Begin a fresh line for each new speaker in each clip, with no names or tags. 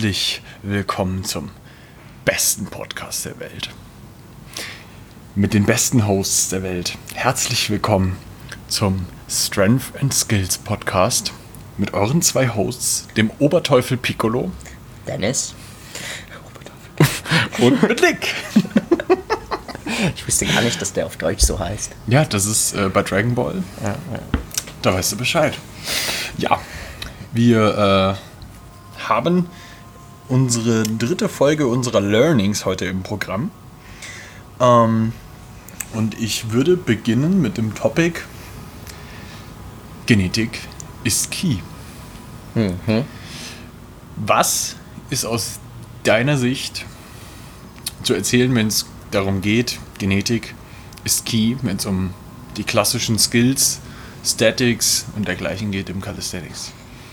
herzlich willkommen zum besten Podcast der Welt. Mit den besten Hosts der Welt. Herzlich willkommen zum Strength and Skills Podcast mit euren zwei Hosts, dem Oberteufel Piccolo,
Dennis
und mit Nick.
Ich wusste gar nicht, dass der auf Deutsch so heißt.
Ja, das ist bei Dragon Ball.
Ja.
Da weißt du Bescheid. Ja, wir haben unsere dritte Folge unserer Learnings heute im Programm. Und ich würde beginnen mit dem Topic Genetik ist Key.
Mhm.
Was ist aus deiner Sicht zu erzählen, wenn es darum geht, Genetik ist Key, wenn es um die klassischen Skills, Statics und dergleichen geht im Calisthenics?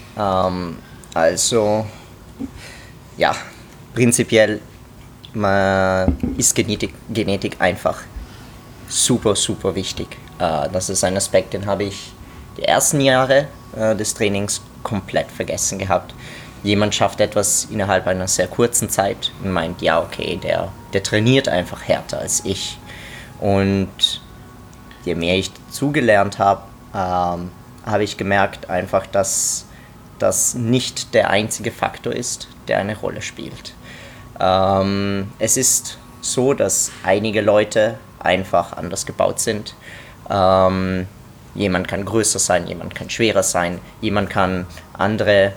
Also, ja, prinzipiell ist Genetik einfach super, super wichtig. Das ist ein Aspekt, den habe ich die ersten Jahre des Trainings komplett vergessen gehabt. Jemand schafft etwas innerhalb einer sehr kurzen Zeit und meint, ja, okay, der trainiert einfach härter als ich. Und je mehr ich dazugelernt habe, habe ich gemerkt einfach, dass das nicht der einzige Faktor ist, der eine Rolle spielt. Es ist so, dass einige Leute einfach anders gebaut sind. Jemand kann größer sein, jemand kann schwerer sein, jemand kann einen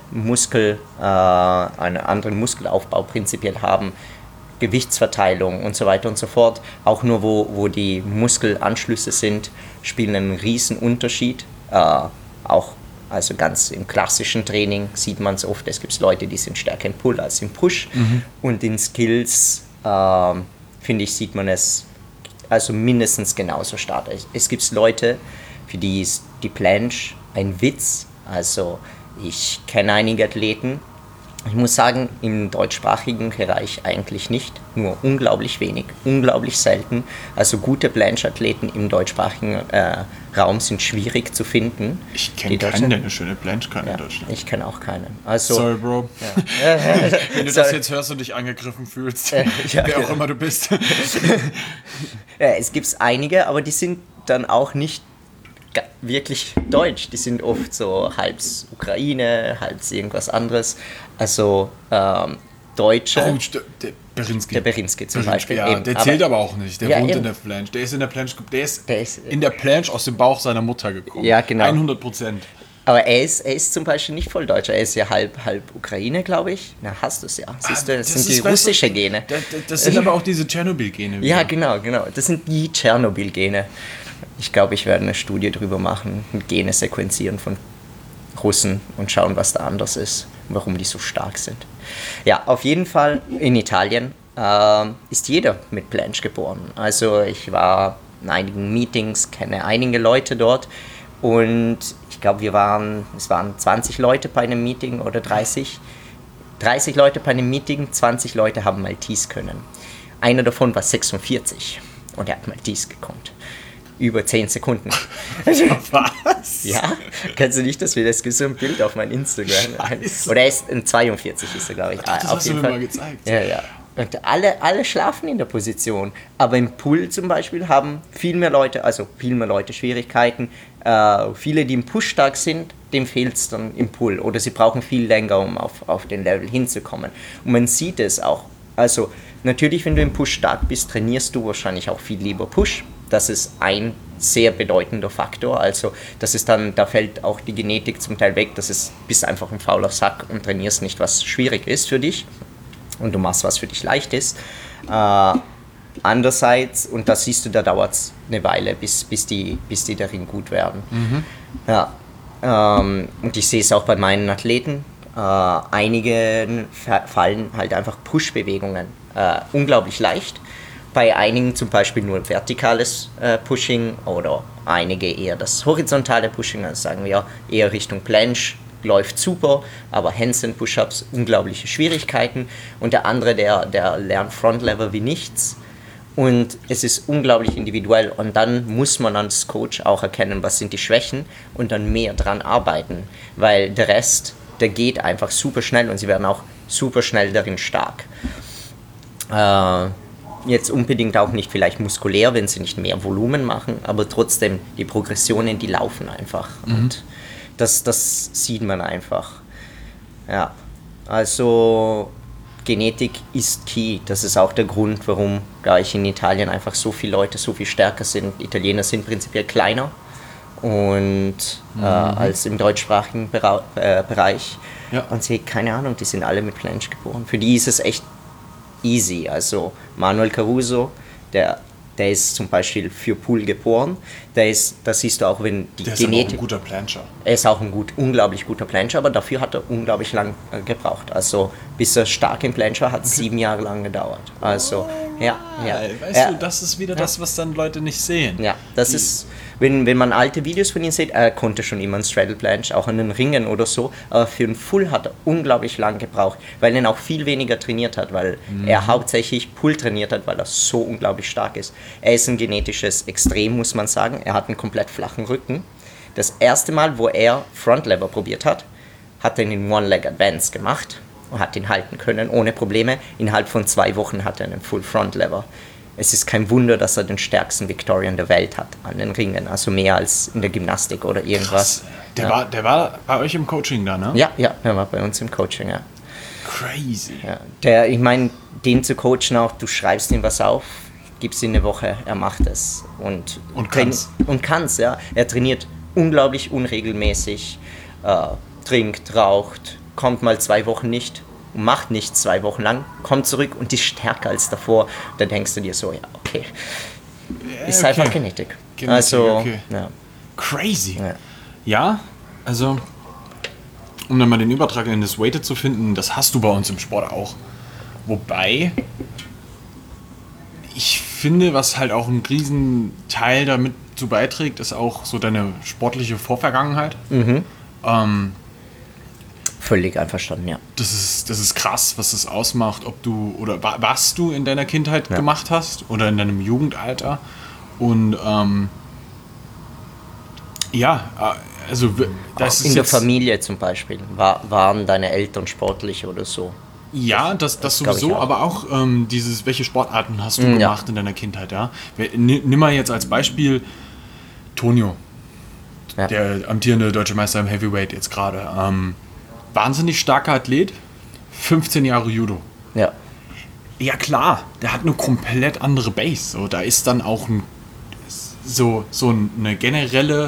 anderen Muskelaufbau prinzipiell haben, Gewichtsverteilung und so weiter und so fort. Auch nur wo die Muskelanschlüsse sind, spielen einen riesen Unterschied. Also ganz im klassischen Training sieht man es oft, es gibt Leute, die sind stärker im Pull als im Push. Und in Skills, finde ich, sieht man es also mindestens genauso stark. Es gibt Leute, für die ist die Planche ein Witz. Also ich kenne einige Athleten, ich muss sagen, im deutschsprachigen Bereich eigentlich nicht, nur unglaublich wenig, unglaublich selten. Also gute Planche-Athleten im deutschsprachigen Raum sind schwierig zu finden.
Ich kenne keinen, der eine schöne Planche kann in Deutschland.
Ich kenne auch keinen. Also,
sorry, Bro. Ja. Wenn du das jetzt hörst und dich angegriffen fühlst, wer auch immer du bist.
Ja, es gibt einige, aber die sind dann auch nicht wirklich deutsch. Die sind oft so halb Ukraine, halb irgendwas anderes. Also Deutsche.
Oh, der Berinski.
Der Berinski zum Beispiel.
Ja,
eben.
Der zählt aber auch nicht. Der wohnt
eben.
in der Planche. Der ist in der Planche aus dem Bauch seiner Mutter gekommen.
Ja, genau.
100%.
Aber er ist zum Beispiel nicht voll Deutscher. Er ist ja halb Ukraine, glaube ich. Na, hast du es ja. Siehst du, das sind die russische Gene.
Das sind aber auch diese Tschernobyl-Gene.
Ja, genau. Das sind die Tschernobyl-Gene. Ich glaube, ich werde eine Studie drüber machen, Gene sequenzieren von Russen und schauen, was da anders ist, warum die so stark sind. Ja, auf jeden Fall in Italien ist jeder mit Planche geboren. Also ich war in einigen Meetings, kenne einige Leute dort und ich glaube, es waren 20 Leute bei einem Meeting oder 30. 30 Leute bei einem Meeting, 20 Leute haben Maltese können. Einer davon war 46 und er hat Maltese gekonnt. Über 10 Sekunden.
Was?
Ja, kannst du nicht, dass wir das so ein Bild auf mein Instagram.
Scheiße.
Oder er ist in 42 ist er, glaube ich.
Das
auf
hast
jeden
du mir
Fall.
mal gezeigt.
Ja. Und alle schlafen in der Position. Aber im Pull zum Beispiel haben viel mehr Leute Schwierigkeiten. Viele, die im Push stark sind, dem fehlt es dann im Pull. Oder sie brauchen viel länger, um auf den Level hinzukommen. Und man sieht es auch. Also natürlich, wenn du im Push stark bist, trainierst du wahrscheinlich auch viel lieber Push. Das ist ein sehr bedeutender Faktor. Also das ist dann, da fällt auch die Genetik zum Teil weg. Bist einfach ein fauler Sack und trainierst nicht, was schwierig ist für dich. Und du machst, was für dich leicht ist. Andererseits, und das siehst du, da dauert es eine Weile, bis die darin gut werden. Ja, und ich sehe es auch bei meinen Athleten. Einigen fallen halt einfach Push-Bewegungen unglaublich leicht. Bei einigen zum Beispiel nur vertikales Pushing oder einige eher das horizontale Pushing, also sagen wir eher Richtung Planche, läuft super, aber Handstand Push-Ups unglaubliche Schwierigkeiten und der andere, der lernt Front-Lever wie nichts und es ist unglaublich individuell und dann muss man als Coach auch erkennen, was sind die Schwächen und dann mehr dran arbeiten, weil der Rest, der geht einfach super schnell und sie werden auch super schnell darin stark. Jetzt unbedingt auch nicht vielleicht muskulär, wenn sie nicht mehr Volumen machen, aber trotzdem die Progressionen, die laufen einfach. Und das sieht man einfach. Ja, also Genetik ist key. Das ist auch der Grund, warum gleich in Italien einfach so viele Leute so viel stärker sind. Italiener sind prinzipiell kleiner und als im deutschsprachigen Bereich.
Ja.
Und sie, keine Ahnung, die sind alle mit Planche geboren. Für die ist es echt easy. Also Manuel Caruso, der ist zum Beispiel für Pool geboren. Das siehst du auch, wenn die
Der ist
Genetik...
aber auch ein guter Plancher.
Er ist auch ein unglaublich guter Plancher, aber dafür hat er unglaublich lang gebraucht. Also bis er stark im Plancher hat, 7 Jahre lang gedauert. Also, ja.
Weißt du, das ist wieder das, was dann Leute nicht sehen.
Ja, das ist, wenn man alte Videos von ihm sieht, er konnte schon immer einen Straddle Planche, auch an den Ringen oder so, aber für einen Full hat er unglaublich lang gebraucht, weil er auch viel weniger trainiert hat, weil er hauptsächlich Pull trainiert hat, weil er so unglaublich stark ist. Er ist ein genetisches Extrem, muss man sagen. Er hat einen komplett flachen Rücken. Das erste Mal, wo er Front Lever probiert hat, hat er einen One-Leg Advance gemacht und hat ihn halten können, ohne Probleme. Innerhalb von 2 Wochen hat er einen Full Front Lever. Es ist kein Wunder, dass er den stärksten Victorian der Welt hat an den Ringen, also mehr als in der Gymnastik oder irgendwas.
Krass. Der war bei euch im Coaching da, ne?
Ja, er war bei uns im Coaching, ja.
Crazy.
Ja. Ich meine, den zu coachen auch, du schreibst ihm was auf, gibst ihm eine Woche, er macht es. Und kann's, ja. Er trainiert unglaublich unregelmäßig, trinkt, raucht, kommt mal 2 Wochen nicht, macht nichts 2 Wochen lang, kommt zurück und ist stärker als davor. Da denkst du dir so, ja, okay. Ist einfach Genetik. Also,
okay.
Ja.
Crazy. Ja, also, um dann mal den Übertrag in das Weighted zu finden, das hast du bei uns im Sport auch. Wobei, ich finde, was halt auch einen riesen Teil damit zu beiträgt, ist auch so deine sportliche Vorvergangenheit.
Völlig einverstanden, ja.
Das ist krass, was das ausmacht, ob du oder was du in deiner Kindheit gemacht hast oder in deinem Jugendalter. Und also das ist
in der Familie zum Beispiel. Waren deine Eltern sportlich oder so?
Ja, das sowieso, aber auch welche Sportarten hast du gemacht in deiner Kindheit, ja? Nimm mal jetzt als Beispiel Tonio, der amtierende deutsche Meister im Heavyweight jetzt gerade. Wahnsinnig starker Athlet, 15 Jahre Judo.
Ja.
Ja klar, der hat eine komplett andere Base. So, da ist dann auch so eine generelle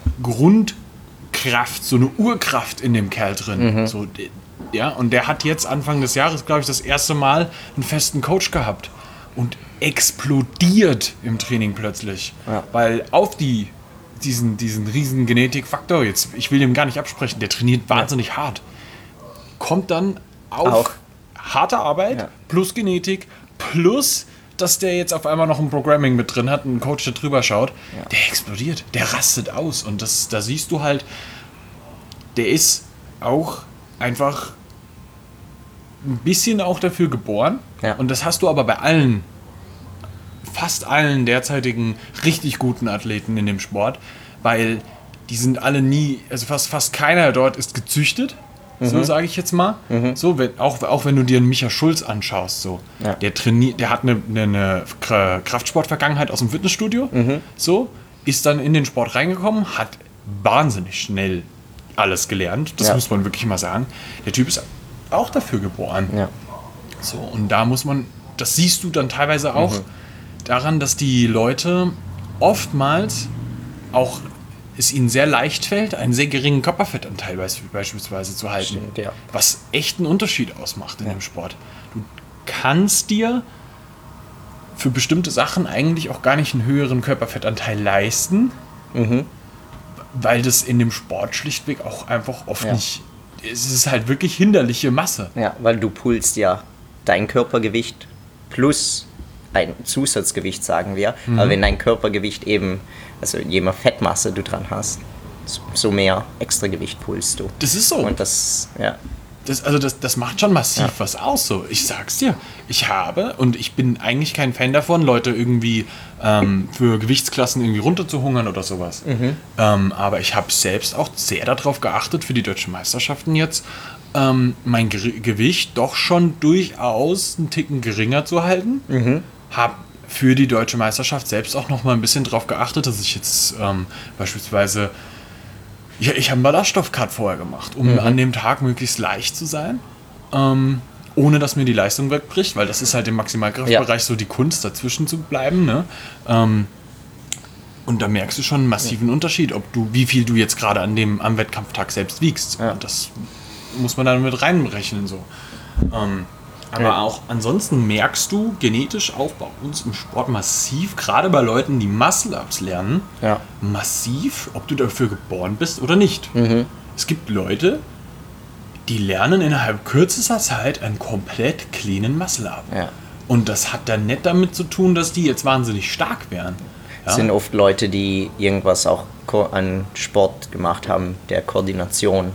Grundkraft, so eine Urkraft in dem Kerl drin. So, ja, und der hat jetzt Anfang des Jahres, glaube ich, das erste Mal einen festen Coach gehabt und explodiert im Training plötzlich, weil auf diesen riesen Genetikfaktor, jetzt, ich will dem gar nicht absprechen, der trainiert wahnsinnig hart, kommt dann auf harte Arbeit plus Genetik plus, dass der jetzt auf einmal noch ein Programming mit drin hat, einen Coach, der drüber schaut, der explodiert, der rastet aus und da siehst du halt, der ist auch einfach ein bisschen auch dafür geboren und das hast du aber bei fast allen derzeitigen richtig guten Athleten in dem Sport, weil die sind alle also fast keiner dort ist gezüchtet, so sage ich jetzt mal. So, auch wenn du dir einen Micha Schulz anschaust, so, der hat eine Kraftsportvergangenheit aus dem Fitnessstudio, so, ist dann in den Sport reingekommen, hat wahnsinnig schnell alles gelernt, das muss man wirklich mal sagen. Der Typ ist auch dafür geboren. Ja. So, und das siehst du dann teilweise auch daran, dass die Leute oftmals auch es ihnen sehr leicht fällt, einen sehr geringen Körperfettanteil beispielsweise zu halten.
Stimmt, ja.
Was echt einen Unterschied ausmacht in dem Sport. Du kannst dir für bestimmte Sachen eigentlich auch gar nicht einen höheren Körperfettanteil leisten, weil das in dem Sport schlichtweg auch einfach oft nicht. Es ist halt wirklich hinderliche Masse.
Ja, weil du pulst ja dein Körpergewicht plus ein Zusatzgewicht, sagen wir. Aber wenn dein Körpergewicht eben, also je mehr Fettmasse du dran hast, so mehr Extragewicht pulst du.
Das ist so.
Und das
macht schon massiv was aus. So. Ich sag's dir. Ich bin eigentlich kein Fan davon, Leute irgendwie für Gewichtsklassen irgendwie runterzuhungern oder sowas. Aber ich habe selbst auch sehr darauf geachtet, für die deutschen Meisterschaften jetzt, mein Gewicht doch schon durchaus einen Ticken geringer zu halten. Habe für die deutsche Meisterschaft selbst auch noch mal ein bisschen drauf geachtet, dass ich jetzt beispielsweise, ja, ich habe einen Ballaststoff-Cut vorher gemacht, um an dem Tag möglichst leicht zu sein, ohne dass mir die Leistung wegbricht, weil das ist halt im Maximalkraftbereich so die Kunst, dazwischen zu bleiben, ne? Und da merkst du schon einen massiven Unterschied, wie viel du jetzt gerade am Wettkampftag selbst wiegst. Und das muss man dann mit reinrechnen. So. Aber auch ansonsten merkst du genetisch auch bei uns im Sport massiv, gerade bei Leuten, die Muscle-Ups lernen, massiv, ob du dafür geboren bist oder nicht. Es gibt Leute, die lernen innerhalb kürzester Zeit einen komplett cleanen Muscle-Up. Ja. Und das hat dann nicht damit zu tun, dass die jetzt wahnsinnig stark wären. Ja?
Sind oft Leute, die irgendwas auch an Sport gemacht haben, der Koordination.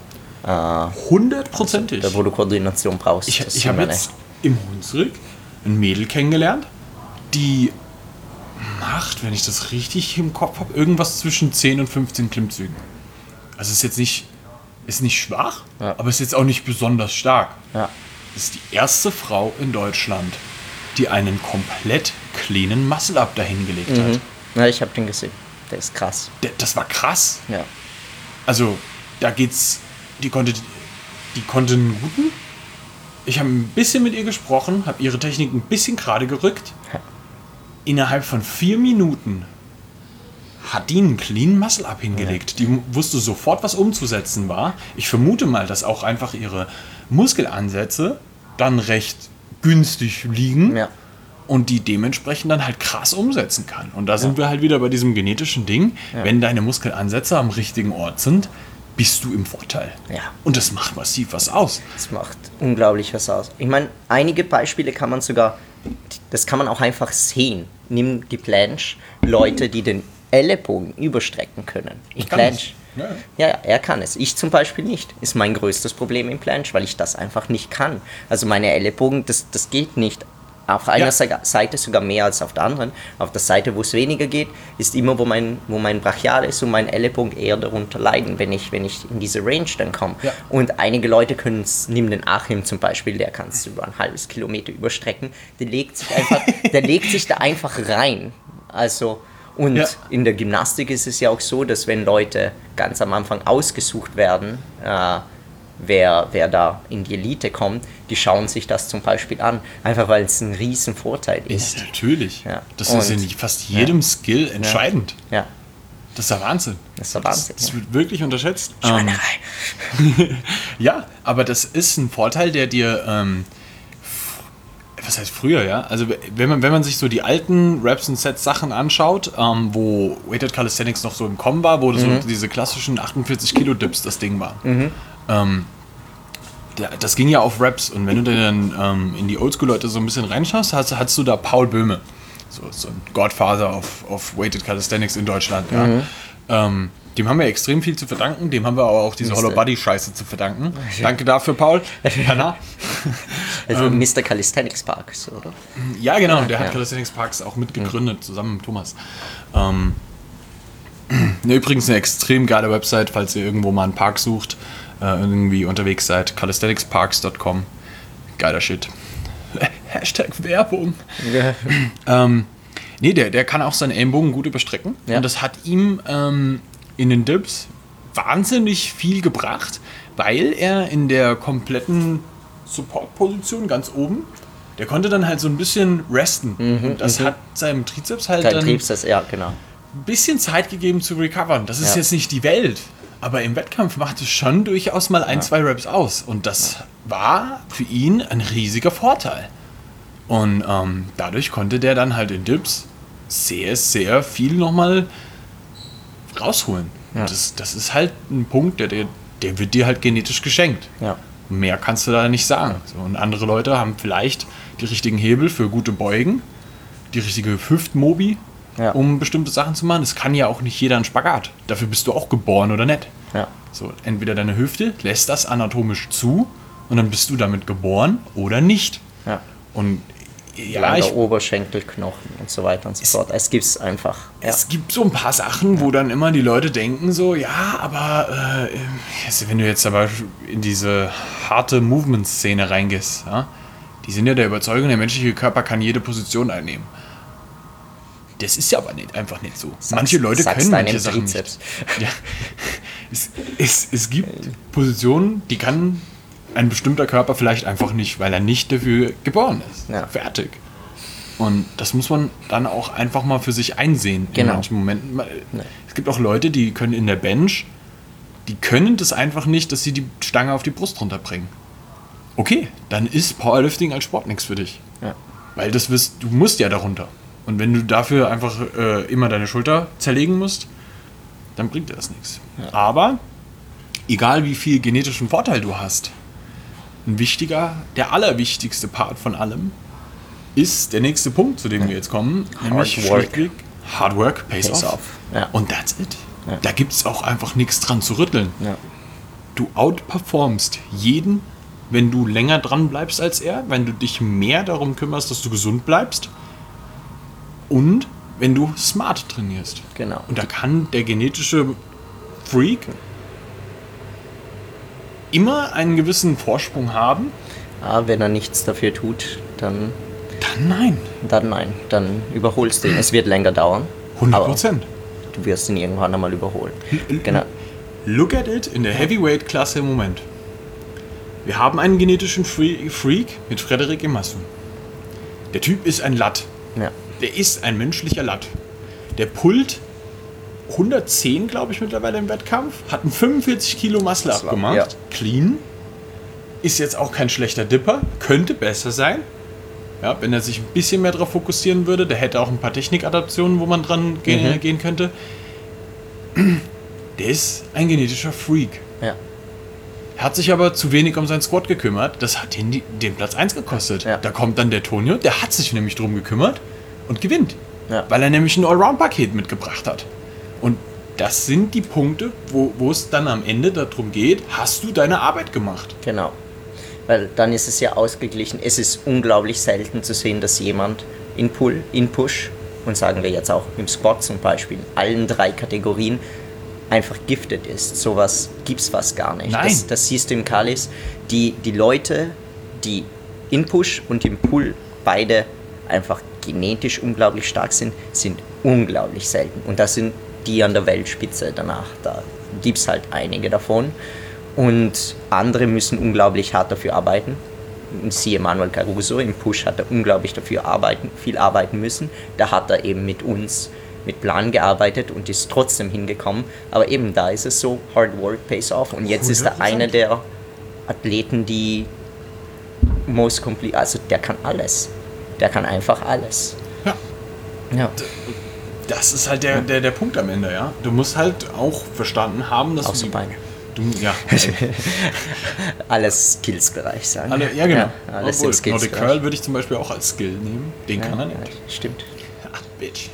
100%.
Also, wo du Koordination brauchst.
Ich habe jetzt im Hunsrück ein Mädel kennengelernt, die macht, wenn ich das richtig im Kopf habe, irgendwas zwischen 10 und 15 Klimmzügen. Also ist jetzt nicht schwach, aber ist jetzt auch nicht besonders stark. Ja. Das ist die erste Frau in Deutschland, die einen komplett cleanen Muscle-Up dahingelegt hat.
Ja, ich habe den gesehen. Der ist krass.
Das war krass.
Ja.
Also, da geht's. Die konnte einen guten. Ich habe ein bisschen mit ihr gesprochen, habe ihre Technik ein bisschen gerade gerückt. Ja. Innerhalb von 4 Minuten hat die einen clean Muscle-Up hingelegt. Ja. Die wusste sofort, was umzusetzen war. Ich vermute mal, dass auch einfach ihre Muskelansätze dann recht günstig liegen. Ja. Und die dementsprechend dann halt krass umsetzen kann. Und da sind wir halt wieder bei diesem genetischen Ding. Ja. Wenn deine Muskelansätze am richtigen Ort sind, bist du im Vorteil. Ja. Und das macht massiv was aus.
Das macht unglaublich was aus. Ich meine, einige Beispiele kann man sogar, das kann man auch einfach sehen. Nimm die Planche, Leute, die den Ellenbogen überstrecken können. Ich Planche. Ja, er kann es. Ich zum Beispiel nicht. Ist mein größtes Problem im Planche, weil ich das einfach nicht kann. Also meine Ellenbogen, das geht nicht. Auf einer Seite sogar mehr als auf der anderen. Auf der Seite, wo es weniger geht, ist immer, wo mein Brachialis und mein Ellenbogen eher darunter leiden, wenn ich in diese Range dann komme. Ja. Und einige Leute können es, nimm den Achim zum Beispiel, der kann es über ein halbes Kilometer überstrecken. Der legt sich da einfach rein. Also, und in der Gymnastik ist es ja auch so, dass wenn Leute ganz am Anfang ausgesucht werden, wer da in die Elite kommt, die schauen sich das zum Beispiel an, einfach weil es ein riesen Vorteil ist.
Ja, natürlich. Ja. Das ist in fast jedem Skill entscheidend.
Ja.
Das ist der Wahnsinn. Das wird wirklich unterschätzt.
Schweinerei.
Ja, aber das ist ein Vorteil, der dir, was heißt früher, ja? Also wenn man sich so die alten Reps und Sets Sachen anschaut, wo Weighted Calisthenics noch so im Kommen war, wo so diese klassischen 48 Kilo Dips das Ding war. Das ging ja auf Raps, und wenn du dann in die Oldschool-Leute so ein bisschen reinschaust, hast du da Paul Böhme, so ein Godfather auf Weighted Calisthenics in Deutschland. Ja. Dem haben wir extrem viel zu verdanken, dem haben wir aber auch diese Hollow-Body-Scheiße zu verdanken. Danke dafür, Paul.
Also Mr. Calisthenics Parks, oder?
Ja, genau, der hat Calisthenics Parks auch mitgegründet, zusammen mit Thomas. Übrigens eine extrem geile Website, falls ihr irgendwo mal einen Park sucht, irgendwie unterwegs seid, calisthenicsparks.com. Geiler Shit. Hashtag Werbung. Ja. Der kann auch seinen Ellenbogen gut überstrecken. Ja. Und das hat ihm in den Dips wahnsinnig viel gebracht, weil er in der kompletten Support-Position ganz oben, der konnte dann halt so ein bisschen resten. Und das hat seinem Trizeps halt dann ein bisschen Zeit gegeben zu recovern. Das ist jetzt nicht die Welt. Aber im Wettkampf macht es schon durchaus mal 1-2 Reps aus. Und das war für ihn ein riesiger Vorteil. Und dadurch konnte der dann halt in Dips sehr, sehr viel nochmal rausholen. Ja. Und das ist halt ein Punkt, der wird dir halt genetisch geschenkt. Ja. Mehr kannst du da nicht sagen. So, und andere Leute haben vielleicht die richtigen Hebel für gute Beugen, die richtige Hüftmobi, um bestimmte Sachen zu machen. Es kann ja auch nicht jeder einen Spagat. Dafür bist du auch geboren oder nicht. Ja. So, entweder deine Hüfte lässt das anatomisch zu und dann bist du damit geboren oder nicht. Ja. Und
langer Oberschenkelknochen und so weiter und so fort. Es gibt es einfach. Ja.
Es gibt so ein paar Sachen, wo dann immer die Leute denken so, ja, aber wenn du jetzt aber in diese harte Movement-Szene reingehst, ja, die sind ja der Überzeugung, der menschliche Körper kann jede Position einnehmen. Das ist ja aber einfach nicht so. Manche Leute können manche Sachen nicht. Ja. Es gibt Positionen, die kann ein bestimmter Körper vielleicht einfach nicht, weil er nicht dafür geboren ist. Ja. Fertig. Und das muss man dann auch einfach mal für sich einsehen in manchen Momenten. Es gibt auch Leute, die können in der Bench, die können das einfach nicht, dass sie die Stange auf die Brust runterbringen. Okay, dann ist Powerlifting als Sport nichts für dich. Ja. Weil du musst ja darunter. Und wenn du dafür einfach immer deine Schulter zerlegen musst, dann bringt dir das nichts. Ja. Aber egal wie viel genetischen Vorteil du hast, der allerwichtigste Part von allem ist der nächste Punkt, zu dem wir jetzt kommen, nämlich schlichtweg Hard Work pays off. Ja. Und that's it. Ja. Da gibt es auch einfach nichts dran zu rütteln. Ja. Du outperformst jeden, wenn du länger dran bleibst als er, wenn du dich mehr darum kümmerst, dass du gesund bleibst und wenn du smart trainierst.
Genau.
Und da kann der genetische Freak immer einen gewissen Vorsprung haben.
Aber wenn er nichts dafür tut, dann
nein.
Dann überholst du ihn. Es wird länger dauern.
100%.
Du wirst ihn irgendwann einmal überholen.
Genau. Look at it in der Heavyweight-Klasse im Moment. Wir haben einen genetischen Freak mit Frederic Emasu. Der Typ ist ein Latt.
Ja.
Der ist ein menschlicher Latt. Der pullt 110, glaube ich, mittlerweile im Wettkampf. Hat einen 45 Kilo Muscle-Up gemacht. Ja. Clean. Ist jetzt auch kein schlechter Dipper. Könnte besser sein. Ja, wenn er sich ein bisschen mehr darauf fokussieren würde. Der hätte auch ein paar Technikadaptionen, wo man dran gehen könnte. Der ist ein genetischer Freak.
Ja.
Hat sich aber zu wenig um seinen Squat gekümmert. Das hat den Platz 1 gekostet. Ja. Da kommt dann der Tonio, der hat sich nämlich drum gekümmert und gewinnt. Ja. Weil er nämlich ein Allround-Paket mitgebracht hat. Und das sind die Punkte, wo es dann am Ende darum geht, hast du deine Arbeit gemacht?
Genau. Weil dann ist es ja ausgeglichen. Es ist unglaublich selten zu sehen, dass jemand in Pull, in Push und sagen wir jetzt auch im Squat zum Beispiel, in allen 3 Kategorien einfach giftet ist. Sowas gibt's fast gar nicht.
Nein.
Das siehst du im Kalis. Die Leute, die in Push und im Pull beide einfach genetisch unglaublich stark sind unglaublich selten. Und das sind die an der Weltspitze danach. Da gibt's halt einige davon. Und andere müssen unglaublich hart dafür arbeiten. Siehe Manuel Caruso, im Push hat er unglaublich viel arbeiten müssen. Da hat er eben mit uns mit Plan gearbeitet und ist trotzdem hingekommen. Aber eben da ist es so, Hard Work pays off. Und jetzt 100%. Ist er einer der Athleten, die also der kann alles. Der kann einfach alles.
Ja. Das ist halt der Punkt am Ende, ja. Du musst halt auch verstanden haben, dass
außer Beine.
Ja.
Alles Skills-Bereich sagen.
Ja, genau.
Ja, alles im Skills-Bereich.
Nordic Curl würde ich zum Beispiel auch als Skill nehmen. Den kann er nicht.
Stimmt.
Ach, Bitch.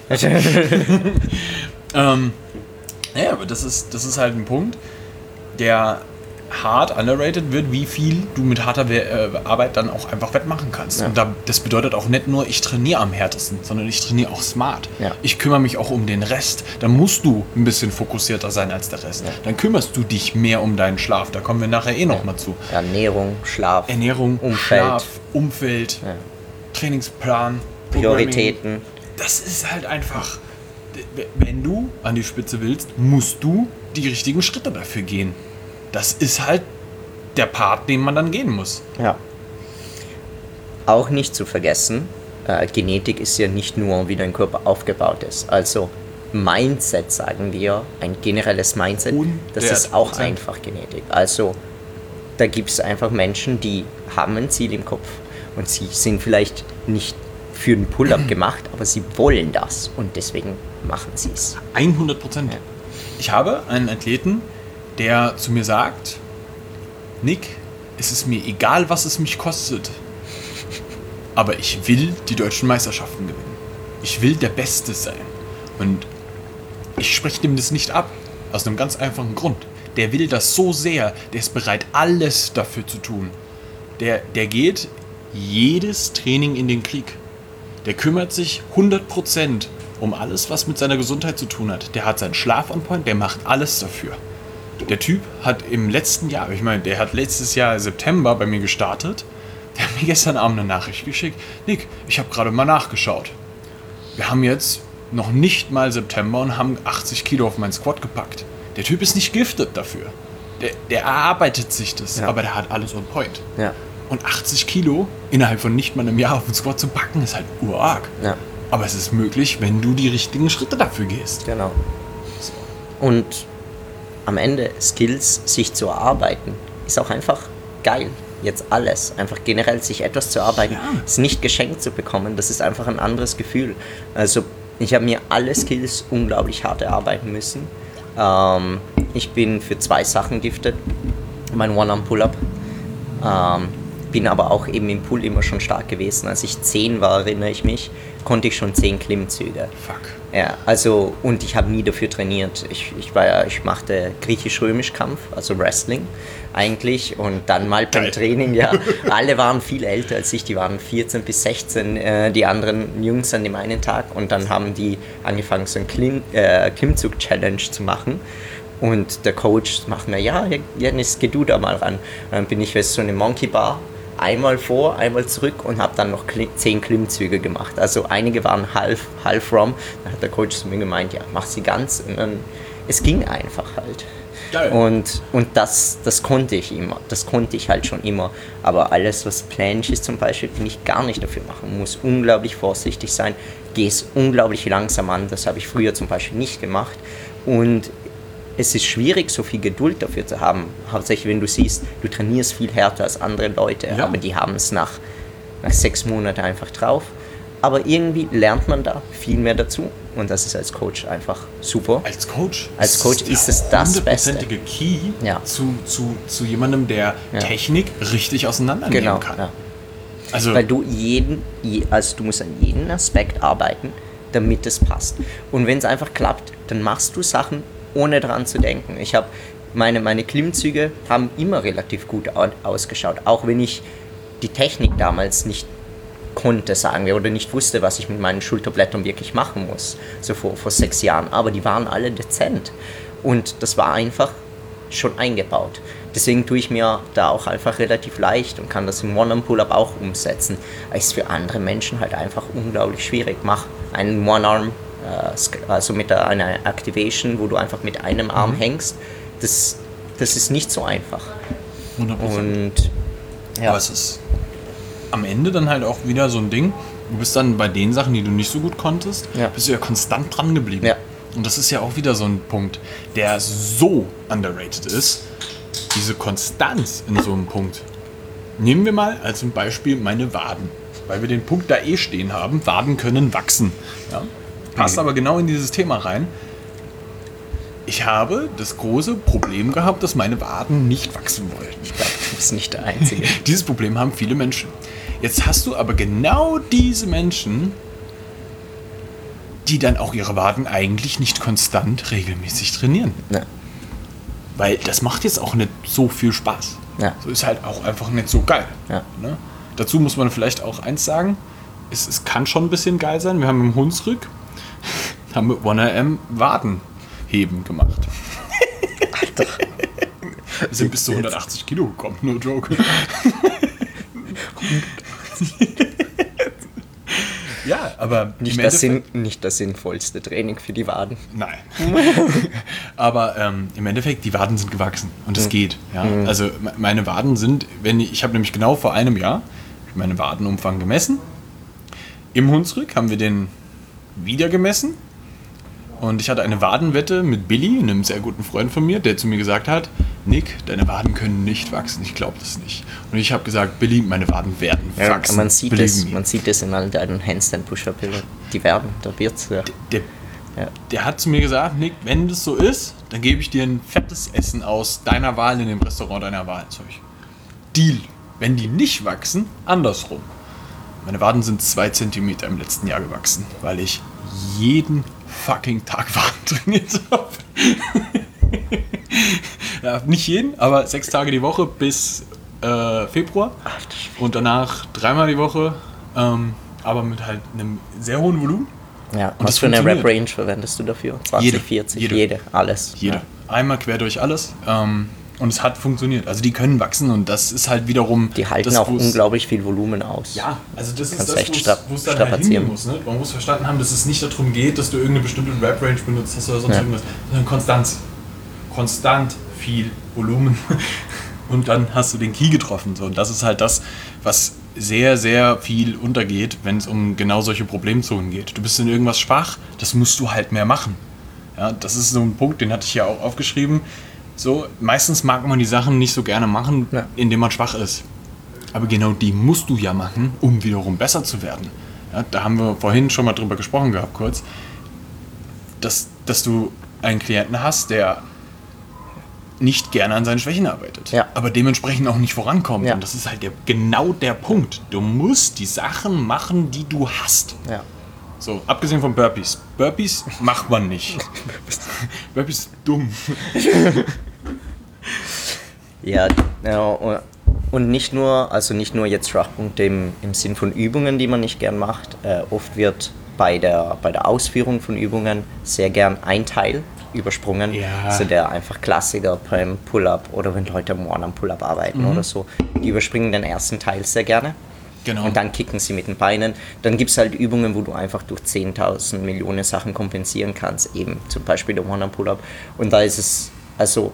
Aber das ist halt ein Punkt, der hart underrated wird, wie viel du mit harter Arbeit dann auch einfach wettmachen kannst. Ja. Und das bedeutet auch nicht nur, ich trainiere am härtesten, sondern ich trainiere auch smart.
Ja.
Ich kümmere mich auch um den Rest. Dann musst du ein bisschen fokussierter sein als der Rest. Ja. Dann kümmerst du dich mehr um deinen Schlaf. Da kommen wir nachher noch mal zu.
Ernährung, Schlaf,
Umfeld, Trainingsplan,
Prioritäten.
Das ist halt einfach, wenn du an die Spitze willst, musst du die richtigen Schritte dafür gehen. Das ist halt der Part, den man dann gehen muss.
Ja. Auch nicht zu vergessen, Genetik ist ja nicht nur, wie dein Körper aufgebaut ist. Also Mindset, sagen wir, ein generelles Mindset, das ist auch einfach Genetik. Also da gibt es einfach Menschen, die haben ein Ziel im Kopf und sie sind vielleicht nicht für einen Pull-Up gemacht, aber sie wollen das und deswegen machen sie es.
100%. Ja. Ich habe einen Athleten, der zu mir sagt, Nick, es ist mir egal, was es mich kostet, aber ich will die deutschen Meisterschaften gewinnen. Ich will der Beste sein. Und ich spreche dem das nicht ab, aus einem ganz einfachen Grund. Der will das so sehr, der ist bereit, alles dafür zu tun. Der geht jedes Training in den Krieg. Der kümmert sich 100% um alles, was mit seiner Gesundheit zu tun hat. Der hat seinen Schlaf on point, der macht alles dafür. Der Typ hat im letzten Jahr, der hat letztes Jahr September bei mir gestartet. Der hat mir gestern Abend eine Nachricht geschickt. Nick, ich habe gerade mal nachgeschaut. Wir haben jetzt noch nicht mal September und haben 80 Kilo auf meinen Squat gepackt. Der Typ ist nicht giftet dafür. Der erarbeitet sich das, aber der hat alles on point.
Ja.
Und 80 Kilo innerhalb von nicht mal einem Jahr auf den Squat zu packen, ist halt urarg.
Ja.
Aber es ist möglich, wenn du die richtigen Schritte dafür gehst.
Genau. Und am Ende Skills sich zu erarbeiten, ist auch einfach geil. Jetzt alles. Einfach generell sich etwas zu erarbeiten, ist nicht geschenkt zu bekommen. Das ist einfach ein anderes Gefühl. Also ich habe mir alle Skills unglaublich hart erarbeiten müssen. Ich bin für 2 Sachen giftet. Mein One-Arm-Pull-Up. Bin aber auch eben im Pool immer schon stark gewesen. Als ich 10 war, erinnere ich mich, konnte ich schon 10 Klimmzüge.
Fuck.
Ja, also, und ich habe nie dafür trainiert. Ich machte griechisch-römisch-Kampf, also Wrestling eigentlich. Und dann mal beim Training, ja, alle waren viel älter als ich. Die waren 14 bis 16, die anderen Jungs an dem einen Tag. Und dann haben die angefangen, so ein Klimmzug-Challenge zu machen. Und der Coach macht mir, ja, Janis, geh du da mal ran. Und dann bin ich so eine Monkey Bar, einmal vor, einmal zurück und habe dann noch 10 Klimmzüge gemacht. Also einige waren half rom. Dann hat der Coach zu mir gemeint, ja, mach sie ganz. Und dann, es ging einfach halt. Geil. Und das konnte ich immer. Das konnte ich halt schon immer. Aber alles, was Planche ist zum Beispiel, kann ich gar nicht dafür machen. Man muss unglaublich vorsichtig sein. Gehe es unglaublich langsam an. Das habe ich früher zum Beispiel nicht gemacht. Und es ist schwierig, so viel Geduld dafür zu haben. Hauptsächlich, wenn du siehst, du trainierst viel härter als andere Leute, aber die haben es nach 6 Monaten einfach drauf. Aber irgendwie lernt man da viel mehr dazu und das ist als Coach einfach super. Als Coach ist es das Beste.
100%ige Key zu jemandem, der Technik richtig auseinandernehmen kann. Ja.
Also, weil du du musst an jedem Aspekt arbeiten, damit es passt. Und wenn es einfach klappt, dann machst du Sachen, ohne daran zu denken. Ich habe meine Klimmzüge haben immer relativ gut ausgeschaut, auch wenn ich die Technik damals nicht konnte, sagen wir, oder nicht wusste, was ich mit meinen Schulterblättern wirklich machen muss, so vor 6 Jahren. Aber die waren alle dezent und das war einfach schon eingebaut. Deswegen tue ich mir da auch einfach relativ leicht und kann das im One-Arm-Pull-Up auch umsetzen. Ist für andere Menschen halt einfach unglaublich schwierig. Mach einen One-Arm, also mit einer Activation, wo du einfach mit einem Arm hängst, das ist nicht so einfach.
100%. Und aber es ist am Ende dann halt auch wieder so ein Ding, du bist dann bei den Sachen, die du nicht so gut konntest, bist du ja konstant dran geblieben. Ja. Und das ist ja auch wieder so ein Punkt, der so underrated ist, diese Konstanz in so einem Punkt. Nehmen wir mal als ein Beispiel meine Waden, weil wir den Punkt da stehen haben, Waden können wachsen. Ja? Passt aber genau in dieses Thema rein. Ich habe das große Problem gehabt, dass meine Waden nicht wachsen wollten.
Ich glaube, du bist nicht der Einzige.
Dieses Problem haben viele Menschen. Jetzt hast du aber genau diese Menschen, die dann auch ihre Waden eigentlich nicht konstant regelmäßig trainieren. Ja. Weil das macht jetzt auch nicht so viel Spaß. Ja. So ist halt auch einfach nicht so geil. Ja. Ne? Dazu muss man vielleicht auch eins sagen, es kann schon ein bisschen geil sein. Wir haben im Hunsrück mit 1RM Wadenheben gemacht. Alter. Wir sind bis zu 180 Kilo gekommen, no joke. Ja, aber
nicht das sinnvollste Training für die Waden.
Nein. Aber im Endeffekt, die Waden sind gewachsen und es geht. Ja? Also meine Waden sind, ich habe nämlich genau vor einem Jahr meinen Wadenumfang gemessen. Im Hunsrück haben wir den wieder gemessen. Und ich hatte eine Wadenwette mit Billy, einem sehr guten Freund von mir, der zu mir gesagt hat, Nick, deine Waden können nicht wachsen, ich glaube das nicht. Und ich habe gesagt, Billy, meine Waden werden wachsen.
Man sieht es in all deinen Handstand-Push-Up-Bildern, die werden, da wird's. Ja.
Der hat zu mir gesagt, Nick, wenn das so ist, dann gebe ich dir ein fettes Essen aus deiner Wahl in dem Restaurant deiner Wahl. Deal. Wenn die nicht wachsen, andersrum. Meine Waden sind 2 Zentimeter im letzten Jahr gewachsen, weil ich jeden fucking Tag Waden trainiert habe. Ja, nicht jeden, aber 6 Tage die Woche bis Februar. Und danach 3-mal die Woche aber mit halt einem sehr hohen Volumen.
Ja,
Und
was für eine Rep-Range verwendest du dafür? 20, 40? Jede, alles.
Jede. Ja. Einmal quer durch alles. Und es hat funktioniert. Also die können wachsen und das ist halt wiederum...
Die halten auch unglaublich viel Volumen aus.
Ja, also das ist
das,
wo es dann halt hingehen muss. Ne? Man muss verstanden haben, dass es nicht darum geht, dass du irgendeine bestimmte Rep-Range benutzt hast oder sonst irgendwas, sondern konstant viel Volumen. Und dann hast du den Key getroffen. So. Und das ist halt das, was sehr, sehr viel untergeht, wenn es um genau solche Problemzonen geht. Du bist in irgendwas schwach, das musst du halt mehr machen. Ja, das ist so ein Punkt, den hatte ich ja auch aufgeschrieben. So, meistens mag man die Sachen nicht so gerne machen, indem man schwach ist. Aber genau die musst du ja machen, um wiederum besser zu werden. Ja, da haben wir vorhin schon mal drüber gesprochen gehabt, kurz, dass du einen Klienten hast, der nicht gerne an seinen Schwächen arbeitet, aber dementsprechend auch nicht vorankommt. Ja. Und das ist halt genau der Punkt. Du musst die Sachen machen, die du hast. Ja. So, abgesehen von Burpees. Burpees macht man nicht. Burpees ist dumm.
Ja, und nicht nur jetzt Schwachpunkte im Sinn von Übungen, die man nicht gern macht. Oft wird bei der Ausführung von Übungen sehr gern ein Teil übersprungen. Ja. Also der einfach Klassiker beim Pull-Up oder wenn Leute am One am Pull-Up arbeiten oder so. Die überspringen den ersten Teil sehr gerne. Genau. Und dann kicken sie mit den Beinen. Dann gibt es halt Übungen, wo du einfach durch 10.000 Millionen Sachen kompensieren kannst. Eben zum Beispiel der One am Pull-Up. Und da ist es, also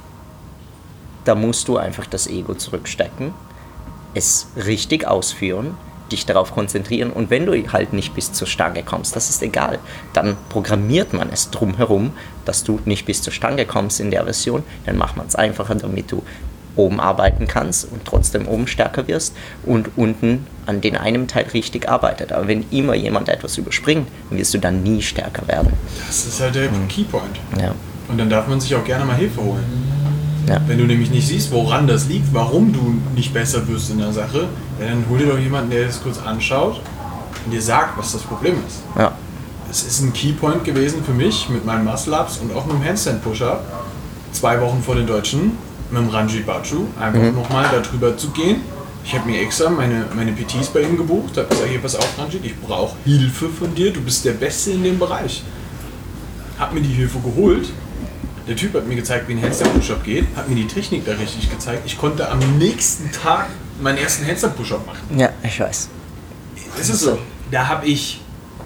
da musst du einfach das Ego zurückstecken, es richtig ausführen, dich darauf konzentrieren und wenn du halt nicht bis zur Stange kommst, das ist egal, dann programmiert man es drumherum, dass du nicht bis zur Stange kommst in der Version, dann macht man es einfacher, damit du oben arbeiten kannst und trotzdem oben stärker wirst und unten an den einem Teil richtig arbeitet. Aber wenn immer jemand etwas überspringt, dann wirst du dann nie stärker werden.
Das ist halt der Keypoint. Ja. Und dann darf man sich auch gerne mal Hilfe holen. Ja. Wenn du nämlich nicht siehst, woran das liegt, warum du nicht besser wirst in der Sache, dann hol dir doch jemanden, der das kurz anschaut und dir sagt, was das Problem ist. Ja. Es ist ein Keypoint gewesen für mich mit meinen Muscle-Ups und auch mit dem Handstand-Push-Up 2 Wochen vor den Deutschen mit dem Ranjit Bachu einfach nochmal darüber zu gehen. Ich habe mir extra meine PTs bei ihm gebucht, habe gesagt, hier pass auf Ranjit, ich brauche Hilfe von dir, du bist der Beste in dem Bereich. Hab mir die Hilfe geholt. Der Typ hat mir gezeigt, wie ein Handstand-Push-Up geht, hat mir die Technik da richtig gezeigt. Ich konnte am nächsten Tag meinen ersten Handstand-Push-Up machen.
Ja, ich weiß.
Es ist so, da habe ich,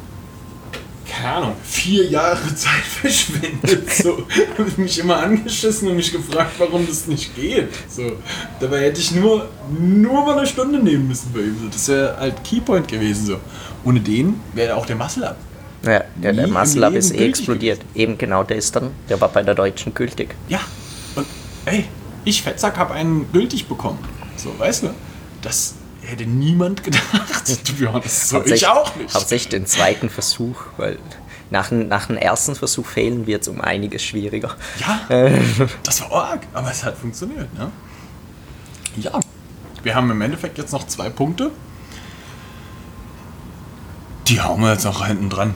keine Ahnung, 4 Jahre Zeit verschwendet. So, habe ich mich immer angeschissen und mich gefragt, warum das nicht geht. So, dabei hätte ich nur mal eine Stunde nehmen müssen bei ihm. Das wäre halt Keypoint gewesen. So. Ohne den wäre auch der Muscle-Up.
Ja, der Muscle-Up ist explodiert. Eben genau, der war bei der Deutschen gültig.
Ja, und ey, ich Fettsack habe einen gültig bekommen. So, weißt du, das hätte niemand gedacht. To be honest, so ich auch nicht.
Hauptsächlich den zweiten Versuch, weil nach dem ersten Versuch fehlen wird es um einiges schwieriger.
Ja, das war arg, aber es hat funktioniert, ne? Ja, wir haben im Endeffekt jetzt noch 2 Punkte. Die hauen wir jetzt noch hinten dran.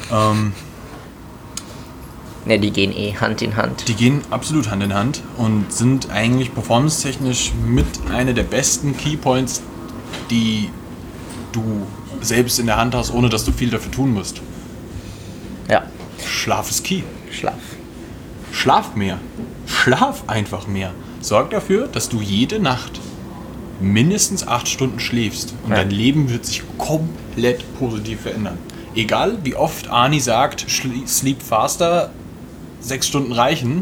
Ne, die gehen Hand in Hand.
Die gehen absolut Hand in Hand und sind eigentlich performance-technisch mit einer der besten Keypoints, die du selbst in der Hand hast, ohne dass du viel dafür tun musst.
Ja.
Schlaf ist Key.
Schlaf
mehr. Schlaf einfach mehr. Sorg dafür, dass du jede Nacht mindestens 8 Stunden schläfst und dein Leben wird sich komplett positiv verändern. Egal wie oft Arni sagt, sleep faster, 6 Stunden reichen.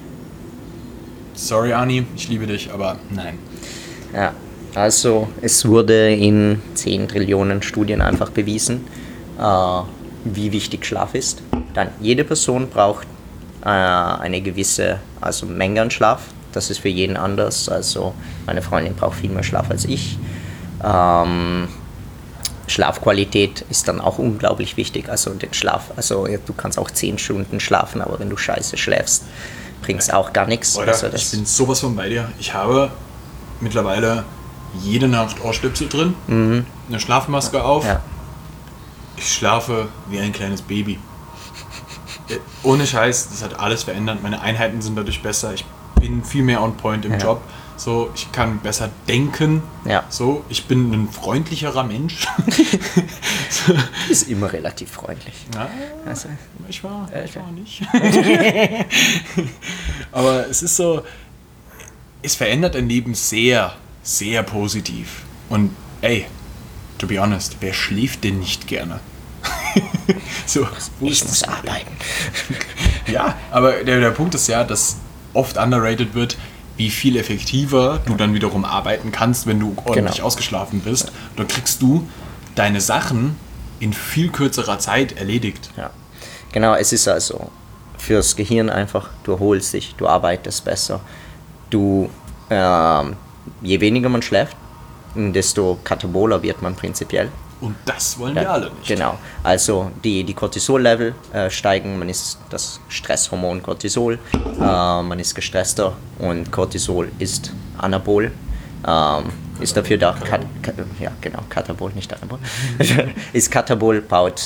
Sorry Arni, ich liebe dich, aber nein.
Ja, also es wurde in 10 Trillionen Studien einfach bewiesen, wie wichtig Schlaf ist. Dann jede Person braucht eine gewisse Menge an Schlaf. Das ist für jeden anders. Also meine Freundin braucht viel mehr Schlaf als ich. Schlafqualität ist dann auch unglaublich wichtig. Also den Schlaf, du kannst auch 10 Stunden schlafen, aber wenn du scheiße schläfst, bringt es auch gar nichts.
Also ich bin sowas von bei dir. Ich habe mittlerweile jede Nacht Ohrstöpsel drin, eine Schlafmaske auf. Ja. Ich schlafe wie ein kleines Baby. Ohne Scheiß, das hat alles verändert. Meine Einheiten sind dadurch besser. Ich bin viel mehr on point im Job. So, ich kann besser denken.
Ja.
So, ich bin ein freundlicherer Mensch.
Ist immer relativ freundlich.
Ja,
Also,
ich war nicht. Aber es ist so, es verändert dein Leben sehr, sehr positiv. Und ey, to be honest, wer schläft denn nicht gerne? So,
ich muss arbeiten.
Ja, aber der Punkt ist ja, dass oft underrated wird, wie viel effektiver du dann wiederum arbeiten kannst, wenn du ordentlich ausgeschlafen bist. Dann kriegst du deine Sachen in viel kürzerer Zeit erledigt.
Ja, genau, es ist also fürs Gehirn einfach, du erholst dich, du arbeitest besser. Je weniger man schläft, desto kataboler wird man prinzipiell.
Und das wollen wir alle nicht.
Genau, also die Cortisol-Level steigen, man ist das Stresshormon Cortisol, man ist gestresster und Cortisol ist Anabol, ist dafür da, Katabol, nicht Anabol, ist Katabol,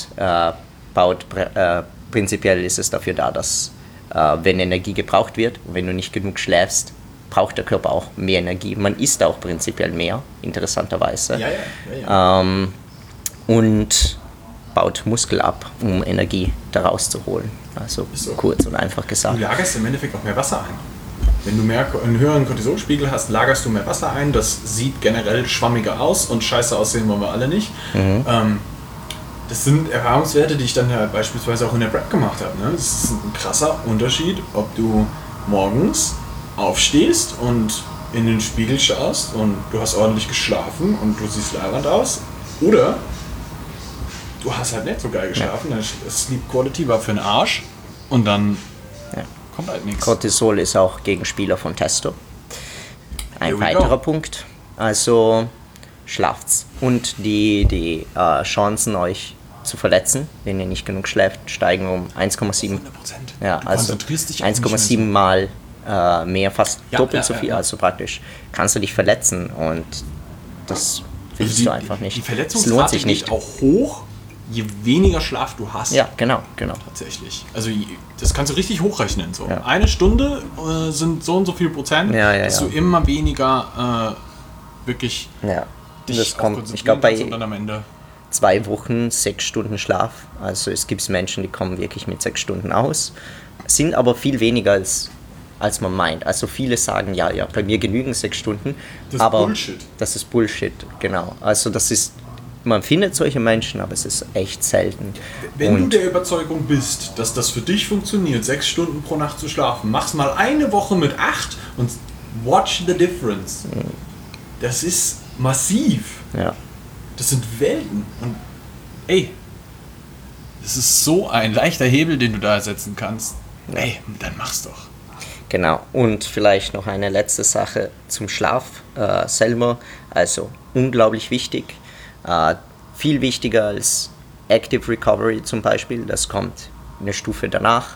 prinzipiell ist es dafür da, dass wenn Energie gebraucht wird und wenn du nicht genug schläfst, braucht der Körper auch mehr Energie, man isst auch prinzipiell mehr, interessanterweise. Ja. Und baut Muskel ab, um Energie daraus zu holen. Also so. Kurz und einfach gesagt.
Du lagerst im Endeffekt auch mehr Wasser ein. Wenn du einen höheren Cortisolspiegel hast, lagerst du mehr Wasser ein. Das sieht generell schwammiger aus und scheiße aussehen wollen wir alle nicht. Das sind Erfahrungswerte, die ich dann ja beispielsweise auch in der Prep gemacht habe. Ne? Das ist ein krasser Unterschied, ob du morgens aufstehst und in den Spiegel schaust und du hast ordentlich geschlafen und du siehst labernd aus. Oder du hast halt nicht so geil geschlafen, das Sleep Quality war für den Arsch und dann kommt halt nichts.
Cortisol ist auch Gegenspieler von Testo. Ein weiterer Punkt. Also schlaft's. Und die Chancen, euch zu verletzen, wenn ihr nicht genug schläft, steigen um 1,7. 100%. Ja, also 1,7 Mal mehr, fast doppelt so viel. Also praktisch kannst du dich verletzen und das willst du einfach nicht.
Die Verletzungsrate geht auch hoch, je weniger Schlaf du hast.
Ja, genau.
Tatsächlich. Also das kannst du richtig hochrechnen. So. Ja. Eine Stunde sind so und so viel Prozent, dass du immer weniger wirklich dich
das kommt, ich glaube, bei
dann am Ende
2 Wochen 6 Stunden Schlaf. Also es gibt Menschen, die kommen wirklich mit 6 Stunden aus, sind aber viel weniger als man meint. Also viele sagen, ja, bei mir genügen 6 Stunden.
Das ist Bullshit.
Das ist Bullshit, genau. Also man findet solche Menschen, aber es ist echt selten.
Wenn du der Überzeugung bist, dass das für dich funktioniert, 6 Stunden pro Nacht zu schlafen, mach's mal eine Woche mit 8 und watch the difference. Das ist massiv.
Ja.
Das sind Welten. Und ey, das ist so ein leichter Hebel, den du da setzen kannst. Ey, dann mach's doch.
Genau, und vielleicht noch eine letzte Sache zum Schlaf selber. Also unglaublich wichtig. Viel wichtiger als Active Recovery zum Beispiel. Das kommt eine Stufe danach.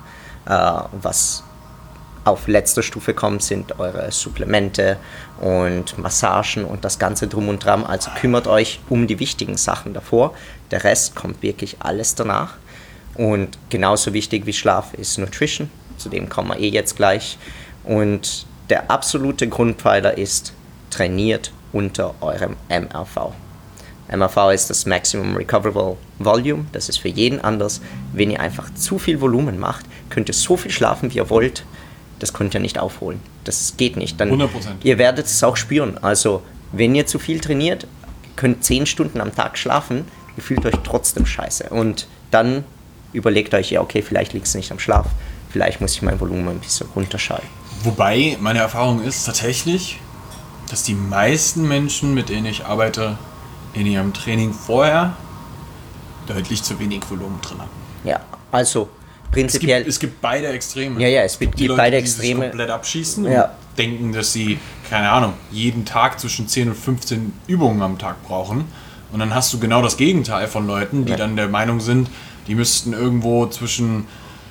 Was auf letzter Stufe kommt, sind eure Supplemente und Massagen und das Ganze drum und dran. Also kümmert euch um die wichtigen Sachen davor. Der Rest kommt wirklich alles danach. Und genauso wichtig wie Schlaf ist Nutrition. Zu dem kommen wir jetzt gleich. Und der absolute Grundpfeiler ist, trainiert unter eurem MRV. MRV ist das Maximum Recoverable Volume. Das ist für jeden anders. Wenn ihr einfach zu viel Volumen macht, könnt ihr so viel schlafen, wie ihr wollt. Das könnt ihr nicht aufholen. Das geht nicht. Dann
100%.
Ihr werdet es auch spüren. Also, wenn ihr zu viel trainiert, könnt 10 Stunden am Tag schlafen, ihr fühlt euch trotzdem scheiße. Und dann überlegt euch, ja, okay, vielleicht liegt es nicht am Schlaf. Vielleicht muss ich mein Volumen ein bisschen runterschalten.
Wobei meine Erfahrung ist tatsächlich, dass die meisten Menschen, mit denen ich arbeite, in ihrem Training vorher deutlich zu wenig Volumen drin haben.
Ja, also prinzipiell...
Es gibt beide Extreme.
Ja, es gibt
die Leute,
beide
die
Extreme.
sich komplett abschießen und denken, dass sie, keine Ahnung, jeden Tag zwischen 10 und 15 Übungen am Tag brauchen. Und dann hast du genau das Gegenteil von Leuten, die dann der Meinung sind, die müssten irgendwo zwischen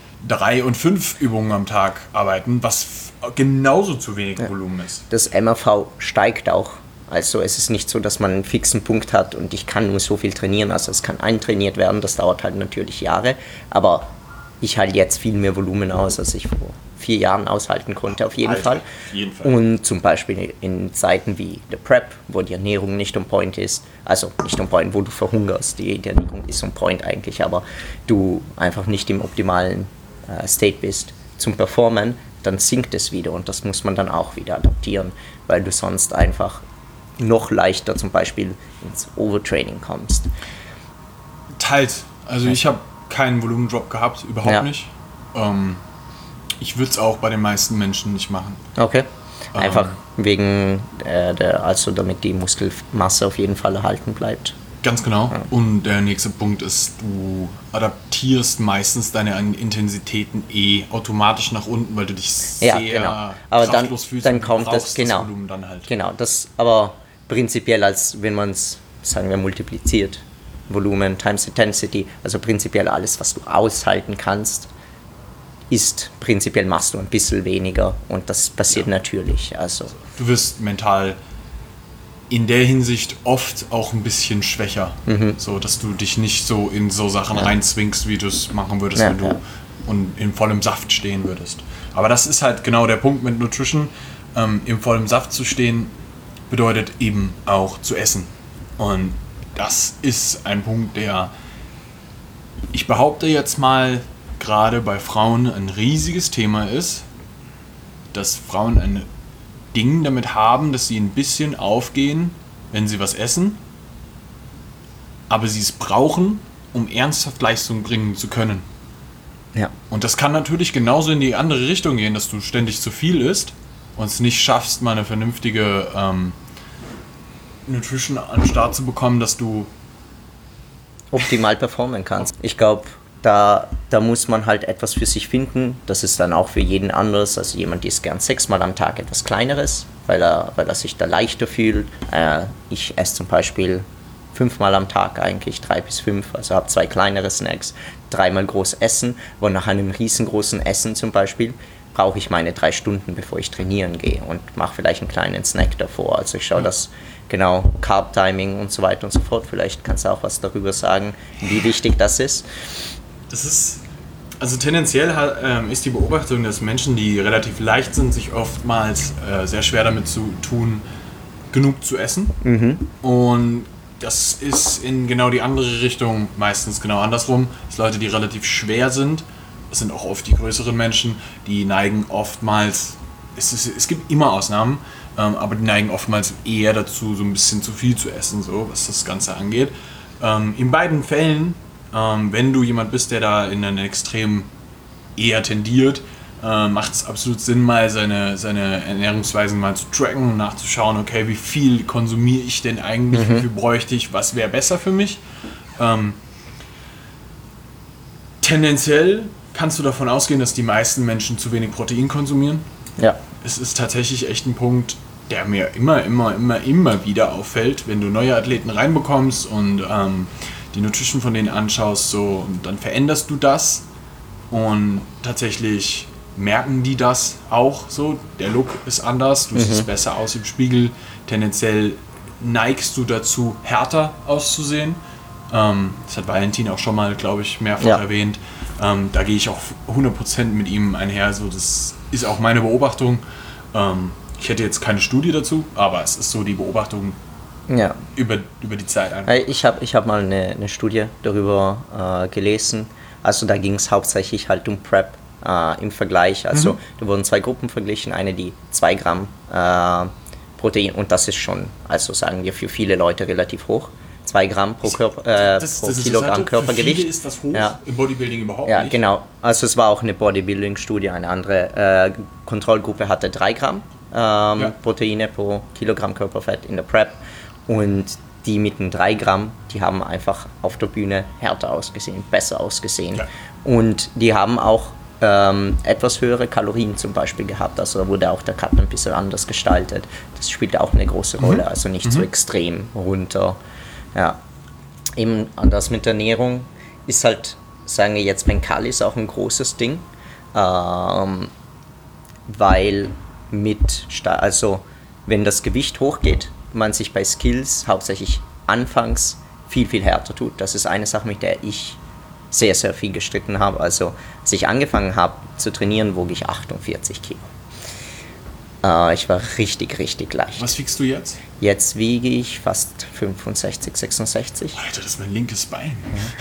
3 und 5 Übungen am Tag arbeiten, was genauso zu wenig Volumen ist.
Das MRV steigt auch. Also es ist nicht so, dass man einen fixen Punkt hat und ich kann nur so viel trainieren. Also es kann eintrainiert werden, das dauert halt natürlich Jahre. Aber ich halte jetzt viel mehr Volumen aus, als ich vor 4 Jahren aushalten konnte, auf jeden Fall.
Auf jeden Fall.
Und zum Beispiel in Zeiten wie der Prep, wo die Ernährung nicht on point ist, also nicht on point, wo du verhungerst, die Ernährung ist on point eigentlich, aber du einfach nicht im optimalen State bist zum Performen, dann sinkt es wieder und das muss man dann auch wieder adaptieren, weil du sonst einfach noch leichter zum Beispiel ins Overtraining kommst.
Teils. Also ich habe keinen Volumendrop gehabt, überhaupt nicht. Ich würde es auch bei den meisten Menschen nicht machen.
Okay. Einfach wegen also damit die Muskelmasse auf jeden Fall erhalten bleibt.
Ganz genau. Ja. Und der nächste Punkt ist, du adaptierst meistens deine Intensitäten automatisch nach unten, weil du dich sehr
aber
kraftlos fühlst.
Dann kommt das
Volumen dann halt.
Genau, das aber prinzipiell, als wenn man es, sagen wir, multipliziert, Volumen times Intensity, also prinzipiell alles, was du aushalten kannst, ist prinzipiell machst du ein bisschen weniger und das passiert natürlich. Also
du wirst mental in der Hinsicht oft auch ein bisschen schwächer, so dass du dich nicht so in so Sachen reinzwingst, wie du es machen würdest, wenn du in vollem Saft stehen würdest. Aber das ist halt genau der Punkt mit Nutrition. Im vollen Saft zu stehen bedeutet eben auch zu essen. Und das ist ein Punkt, der, ich behaupte jetzt mal, gerade bei Frauen ein riesiges Thema ist, dass Frauen ein Ding damit haben, dass sie ein bisschen aufgehen, wenn sie was essen, aber sie es brauchen, um ernsthaft Leistung bringen zu können.
Ja.
Und das kann natürlich genauso in die andere Richtung gehen, dass du ständig zu viel isst und es nicht schaffst, mal eine vernünftige Nutrition an den Start zu bekommen, dass du
optimal performen kannst. Ich glaube, da muss man halt etwas für sich finden. Das ist dann auch für jeden anders. Also jemand isst gern 6-mal am Tag etwas Kleineres, weil er sich da leichter fühlt. Ich esse zum Beispiel 5-mal am Tag eigentlich, 3 bis 5. Also habe 2 kleinere Snacks, 3-mal groß essen. Und nach einem riesengroßen Essen zum Beispiel brauche ich meine 3 Stunden, bevor ich trainieren gehe und mache vielleicht einen kleinen Snack davor. Also ich schaue das genau, Carb-Timing und so weiter und so fort. Vielleicht kannst du auch was darüber sagen, wie wichtig das ist.
Das ist, also tendenziell ist die Beobachtung, dass Menschen, die relativ leicht sind, sich oftmals sehr schwer damit zu tun, genug zu essen. Und das ist in genau die andere Richtung meistens genau andersrum. Das Leute, die relativ schwer sind, das sind auch oft die größeren Menschen, die neigen oftmals, es gibt immer Ausnahmen, aber die neigen oftmals eher dazu, so ein bisschen zu viel zu essen, so was das Ganze angeht. In beiden Fällen, wenn du jemand bist, der da in ein Extrem eher tendiert, macht es absolut Sinn, mal seine Ernährungsweisen mal zu tracken und nachzuschauen, okay, wie viel konsumiere ich denn eigentlich, wie viel bräuchte ich, was wäre besser für mich. Tendenziell kannst du davon ausgehen, dass die meisten Menschen zu wenig Protein konsumieren.
Ja.
Es ist tatsächlich echt ein Punkt, der mir immer wieder auffällt, wenn du neue Athleten reinbekommst und die Nutrition von denen anschaust, so, und dann veränderst du das und tatsächlich merken die das auch so. Der Look ist anders, du siehst besser aus im Spiegel, tendenziell neigst du dazu, härter auszusehen. Das hat Valentin auch schon mal, glaube ich, mehrfach erwähnt. Da gehe ich auch 100% mit ihm einher, so, das ist auch meine Beobachtung. Ich hätte jetzt keine Studie dazu, aber es ist so die Beobachtung über die Zeit einfach.
Ich hab mal eine Studie darüber gelesen. Also da ging es hauptsächlich halt um Prep im Vergleich. Also da wurden 2 Gruppen verglichen. Eine, die 2 Gramm Protein, und das ist schon, also sagen wir, für viele Leute relativ hoch. 2 Gramm pro Kilogramm Körpergewicht.
Für viele ist das hoch, im Bodybuilding überhaupt nicht.
Ja, genau. Also es war auch eine Bodybuilding-Studie. Eine andere Kontrollgruppe hatte 3 Gramm Proteine pro Kilogramm Körperfett in der Prep. Und die mit den 3 Gramm, die haben einfach auf der Bühne härter ausgesehen, besser ausgesehen. Ja. Und die haben auch etwas höhere Kalorien zum Beispiel gehabt. Also da wurde auch der Cut ein bisschen anders gestaltet. Das spielt auch eine große Rolle, also nicht so extrem runter. Ja. Eben das mit der Ernährung ist halt, sagen wir jetzt, mental ist auch ein großes Ding. Weil also wenn das Gewicht hochgeht, man sich bei Skills hauptsächlich anfangs viel härter tut. Das ist eine Sache, mit der ich sehr, sehr viel gestritten habe. Also als ich angefangen habe zu trainieren, wog ich 48 Kilo. Ich war richtig, richtig leicht.
Was wiegst du jetzt?
Jetzt wiege ich fast 65, 66.
Alter, das ist mein linkes Bein.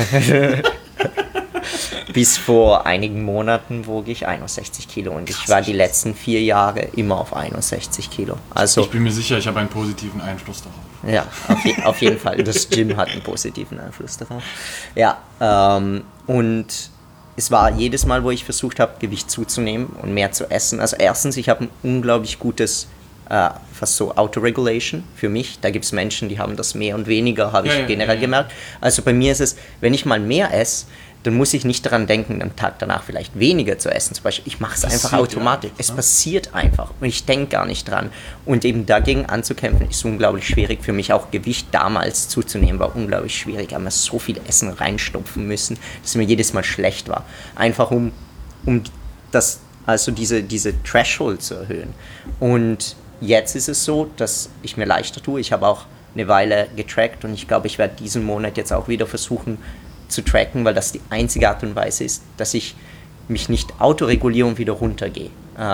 Bis vor einigen Monaten wog ich 61 Kilo und ich war die letzten 4 Jahre immer auf 61 Kilo. Also,
ich bin mir sicher, ich habe einen positiven Einfluss darauf.
Ja, auf jeden Fall. Das Gym hat einen positiven Einfluss darauf. Ja, und es war jedes Mal, wo ich versucht habe, Gewicht zuzunehmen und mehr zu essen. Also erstens, ich habe ein unglaublich gutes, fast so Autoregulation für mich. Da gibt es Menschen, die haben das mehr und weniger, habe ich generell gemerkt. Also bei mir ist es, wenn ich mal mehr esse, dann muss ich nicht daran denken, am Tag danach vielleicht weniger zu essen. Zum Beispiel, ich mache es einfach automatisch. Ja, es passiert einfach und ich denke gar nicht dran. Und eben dagegen anzukämpfen, ist unglaublich schwierig. Für mich auch Gewicht damals zuzunehmen, war unglaublich schwierig. Ich habe mir so viel Essen reinstopfen müssen, dass mir jedes Mal schlecht war. Einfach um das, also diese Threshold zu erhöhen. Und jetzt ist es so, dass ich mir leichter tue. Ich habe auch eine Weile getrackt und ich glaube, ich werde diesen Monat jetzt auch wieder versuchen, zu tracken, weil das die einzige Art und Weise ist, dass ich mich nicht autoreguliere und wieder runtergehe.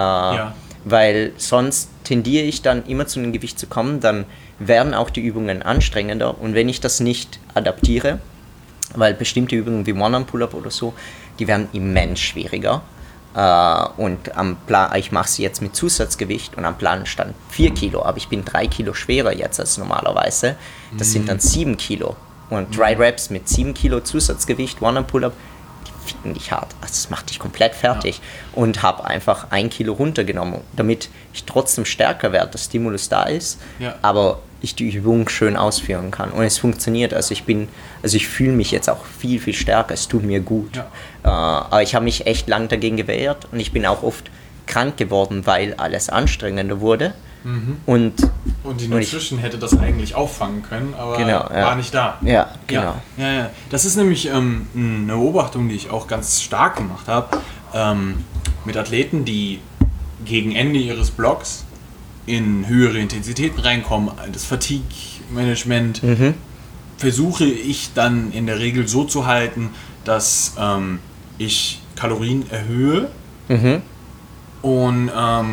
Weil sonst tendiere ich dann immer zu einem Gewicht zu kommen, dann werden auch die Übungen anstrengender und wenn ich das nicht adaptiere, weil bestimmte Übungen wie One-Arm-Pull-Up oder so, die werden immens schwieriger. Und am Plan, ich mache sie jetzt mit Zusatzgewicht und am Plan stand 4 Kilo, aber ich bin 3 Kilo schwerer jetzt als normalerweise. Das sind dann 7 Kilo. Und 3 Reps mit 7 Kilo Zusatzgewicht, One-Arm-Pull-Up, die ficken dich hart. Also das macht dich komplett fertig. Ja. Und habe einfach 1 Kilo runtergenommen, damit ich trotzdem stärker werde, der Stimulus da ist, aber ich die Übung schön ausführen kann. Und es funktioniert. Also ich fühle mich jetzt auch viel, viel stärker. Es tut mir gut. Ja. Aber ich habe mich echt lang dagegen gewehrt und ich bin auch oft krank geworden, weil alles anstrengender wurde. Und
die Nutrition hätte das eigentlich auffangen können, aber war nicht da.
Ja, genau.
Ja. Das ist nämlich eine Beobachtung, die ich auch ganz stark gemacht habe, mit Athleten, die gegen Ende ihres Blocks in höhere Intensitäten reinkommen, das Fatigue-Management, versuche ich dann in der Regel so zu halten, dass ich Kalorien erhöhe und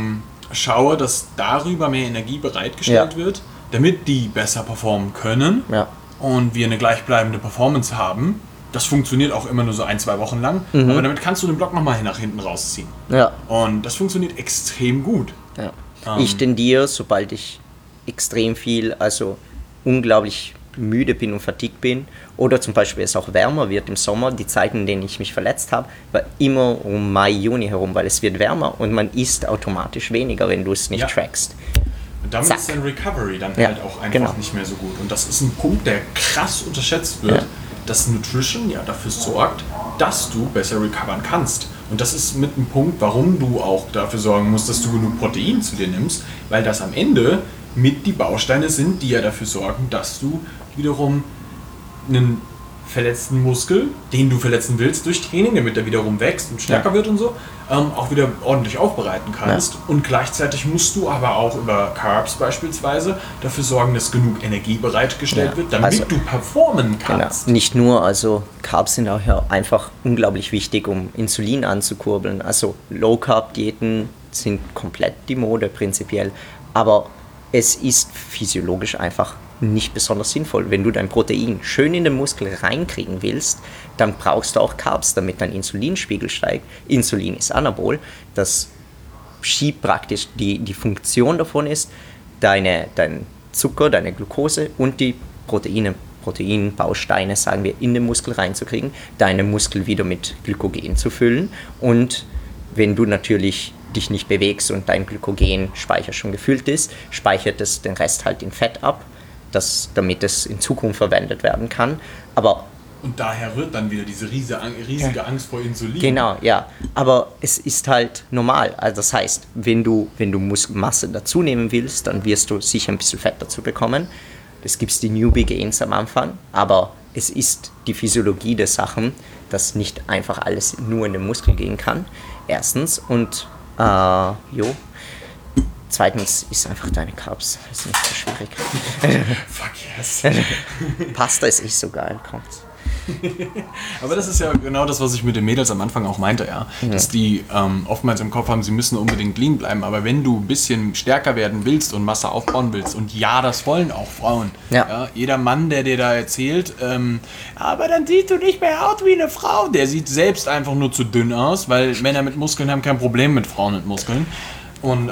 schaue, dass darüber mehr Energie bereitgestellt wird, damit die besser performen können und wir eine gleichbleibende Performance haben. Das funktioniert auch immer nur so 1-2 Wochen lang, aber damit kannst du den Block nochmal nach hinten rausziehen. Ja. Und das funktioniert extrem gut.
Ja. Ich tendiere, sobald ich extrem viel, also unglaublich müde bin und fatigued bin oder zum Beispiel es auch wärmer wird im Sommer, die Zeiten, in denen ich mich verletzt habe, war immer um Mai, Juni herum, weil es wird wärmer und man isst automatisch weniger, wenn du es nicht trackst.
Und damit ist dein Recovery dann halt auch einfach nicht mehr so gut. Und das ist ein Punkt, der krass unterschätzt wird, dass Nutrition dafür sorgt, dass du besser recovern kannst. Und das ist mit einem Punkt, warum du auch dafür sorgen musst, dass du genug Protein zu dir nimmst, weil das am Ende mit die Bausteine sind, die ja dafür sorgen, dass du wiederum einen verletzten Muskel, den du verletzen willst durch Training, damit er wiederum wächst und stärker wird und so, auch wieder ordentlich aufbereiten kannst. Ja. Und gleichzeitig musst du aber auch über Carbs beispielsweise dafür sorgen, dass genug Energie bereitgestellt wird, damit du performen kannst.
Genau. Nicht nur, also Carbs sind auch einfach unglaublich wichtig, um Insulin anzukurbeln. Also Low-Carb-Diäten sind komplett die Mode prinzipiell, aber es ist physiologisch einfach nicht besonders sinnvoll. Wenn du dein Protein schön in den Muskel reinkriegen willst, dann brauchst du auch Carbs, damit dein Insulinspiegel steigt. Insulin ist Anabol, das schiebt praktisch, die Funktion davon ist, dein Zucker, deine Glucose und die Proteinbausteine, sagen wir, in den Muskel reinzukriegen, deine Muskel wieder mit Glykogen zu füllen und wenn du natürlich dich nicht bewegst und dein Glykogenspeicher schon gefüllt ist, speichert es den Rest halt in Fett ab, damit es in Zukunft verwendet werden kann.
Und daher rührt dann wieder diese riesige Angst vor Insulin.
Genau, ja. Aber es ist halt normal. Also das heißt, wenn du Muskelmasse dazu nehmen willst, dann wirst du sicher ein bisschen Fett dazu bekommen. Es gibt die Newbie Gains am Anfang, aber es ist die Physiologie der Sachen, dass nicht einfach alles nur in den Muskel gehen kann. Erstens. Und zweitens ist einfach deine Carbs. Das ist nicht so schwierig.
Fuck yes.
Pasta ist nicht so geil, kommt's.
Aber das ist ja genau das, was ich mit den Mädels am Anfang auch meinte, ja. Dass die oftmals im Kopf haben, sie müssen unbedingt lean bleiben. Aber wenn du ein bisschen stärker werden willst und Masse aufbauen willst, und ja, das wollen auch Frauen. Ja, jeder Mann, der dir da erzählt, aber dann siehst du nicht mehr aus wie eine Frau, der sieht selbst einfach nur zu dünn aus, weil Männer mit Muskeln haben kein Problem mit Frauen mit Muskeln. Und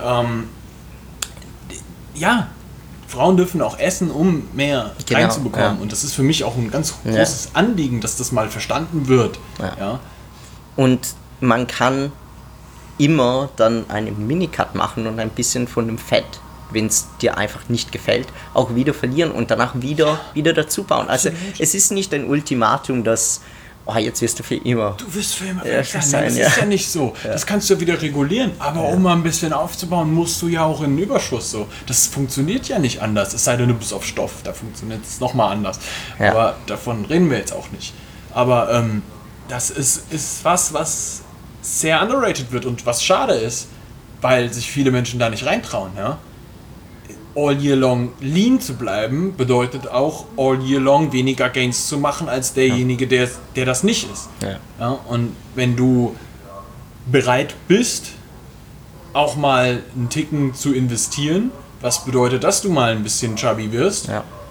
ja, Frauen dürfen auch essen, um mehr reinzubekommen. Und das ist für mich auch ein ganz großes Anliegen, dass das mal verstanden wird. Ja.
Und man kann immer dann einen Minicut machen und ein bisschen von dem Fett, wenn es dir einfach nicht gefällt, auch wieder verlieren und danach wieder dazu bauen. Also es ist nicht ein Ultimatum, dass jetzt wirst du für immer.
Du wirst für immer weg sein. Das ist ja nicht so. Ja. Das kannst du wieder regulieren. Aber um mal ein bisschen aufzubauen, musst du ja auch in den Überschuss so. Das funktioniert ja nicht anders. Es sei denn, du bist auf Stoff. Da funktioniert es nochmal anders. Ja. Aber davon reden wir jetzt auch nicht. Aber das ist was sehr underrated wird und was schade ist, weil sich viele Menschen da nicht reintrauen. Ja? All year long lean zu bleiben, bedeutet auch all year long weniger Gains zu machen als derjenige, der das nicht ist. Ja. Ja, und wenn du bereit bist, auch mal einen Ticken zu investieren, was bedeutet, dass du mal ein bisschen chubby wirst,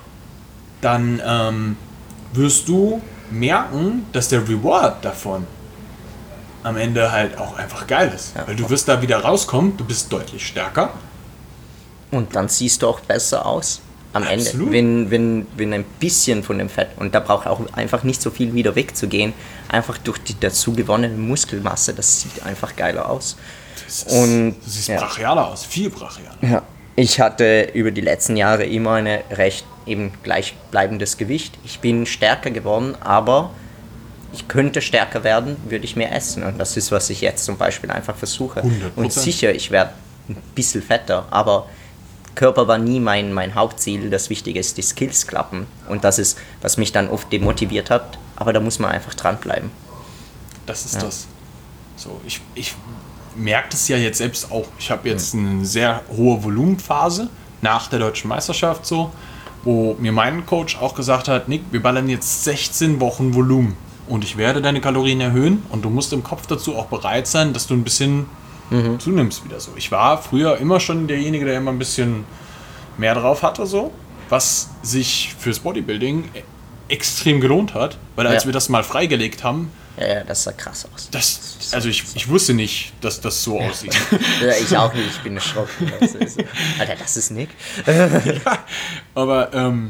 dann wirst du merken, dass der Reward davon am Ende halt auch einfach geil ist. Ja. Weil du wirst da wieder rauskommen, du bist deutlich stärker.
Und dann siehst du auch besser aus am Ende, wenn ein bisschen von dem Fett, und da braucht auch einfach nicht so viel wieder wegzugehen, einfach durch die dazu gewonnene Muskelmasse, das sieht einfach geiler aus.
Du siehst brachialer aus, viel brachialer.
Ja. Ich hatte über die letzten Jahre immer ein recht eben gleichbleibendes Gewicht. Ich bin stärker geworden, aber ich könnte stärker werden, würde ich mehr essen. Und das ist, was ich jetzt zum Beispiel einfach versuche. 100%. Und sicher, ich werde ein bisschen fetter, aber Körper war nie mein Hauptziel. Das Wichtige ist, die Skills klappen. Und das ist, was mich dann oft demotiviert hat. Aber da muss man einfach dranbleiben.
Das ist das. So, ich merke das ja jetzt selbst auch. Ich habe jetzt eine sehr hohe Volumenphase nach der Deutschen Meisterschaft, so, wo mir mein Coach auch gesagt hat, Nick, wir ballern jetzt 16 Wochen Volumen. Und ich werde deine Kalorien erhöhen. Und du musst im Kopf dazu auch bereit sein, dass du ein bisschen zunimmst wieder so. Ich war früher immer schon derjenige, der immer ein bisschen mehr drauf hatte, so, was sich fürs Bodybuilding extrem gelohnt hat, weil als wir das mal freigelegt haben,
das sah krass aus.
Also ich wusste nicht, dass das so aussieht.
Ja, ich auch nicht, ich bin erschrocken. Alter, das ist Nick.
Ja, aber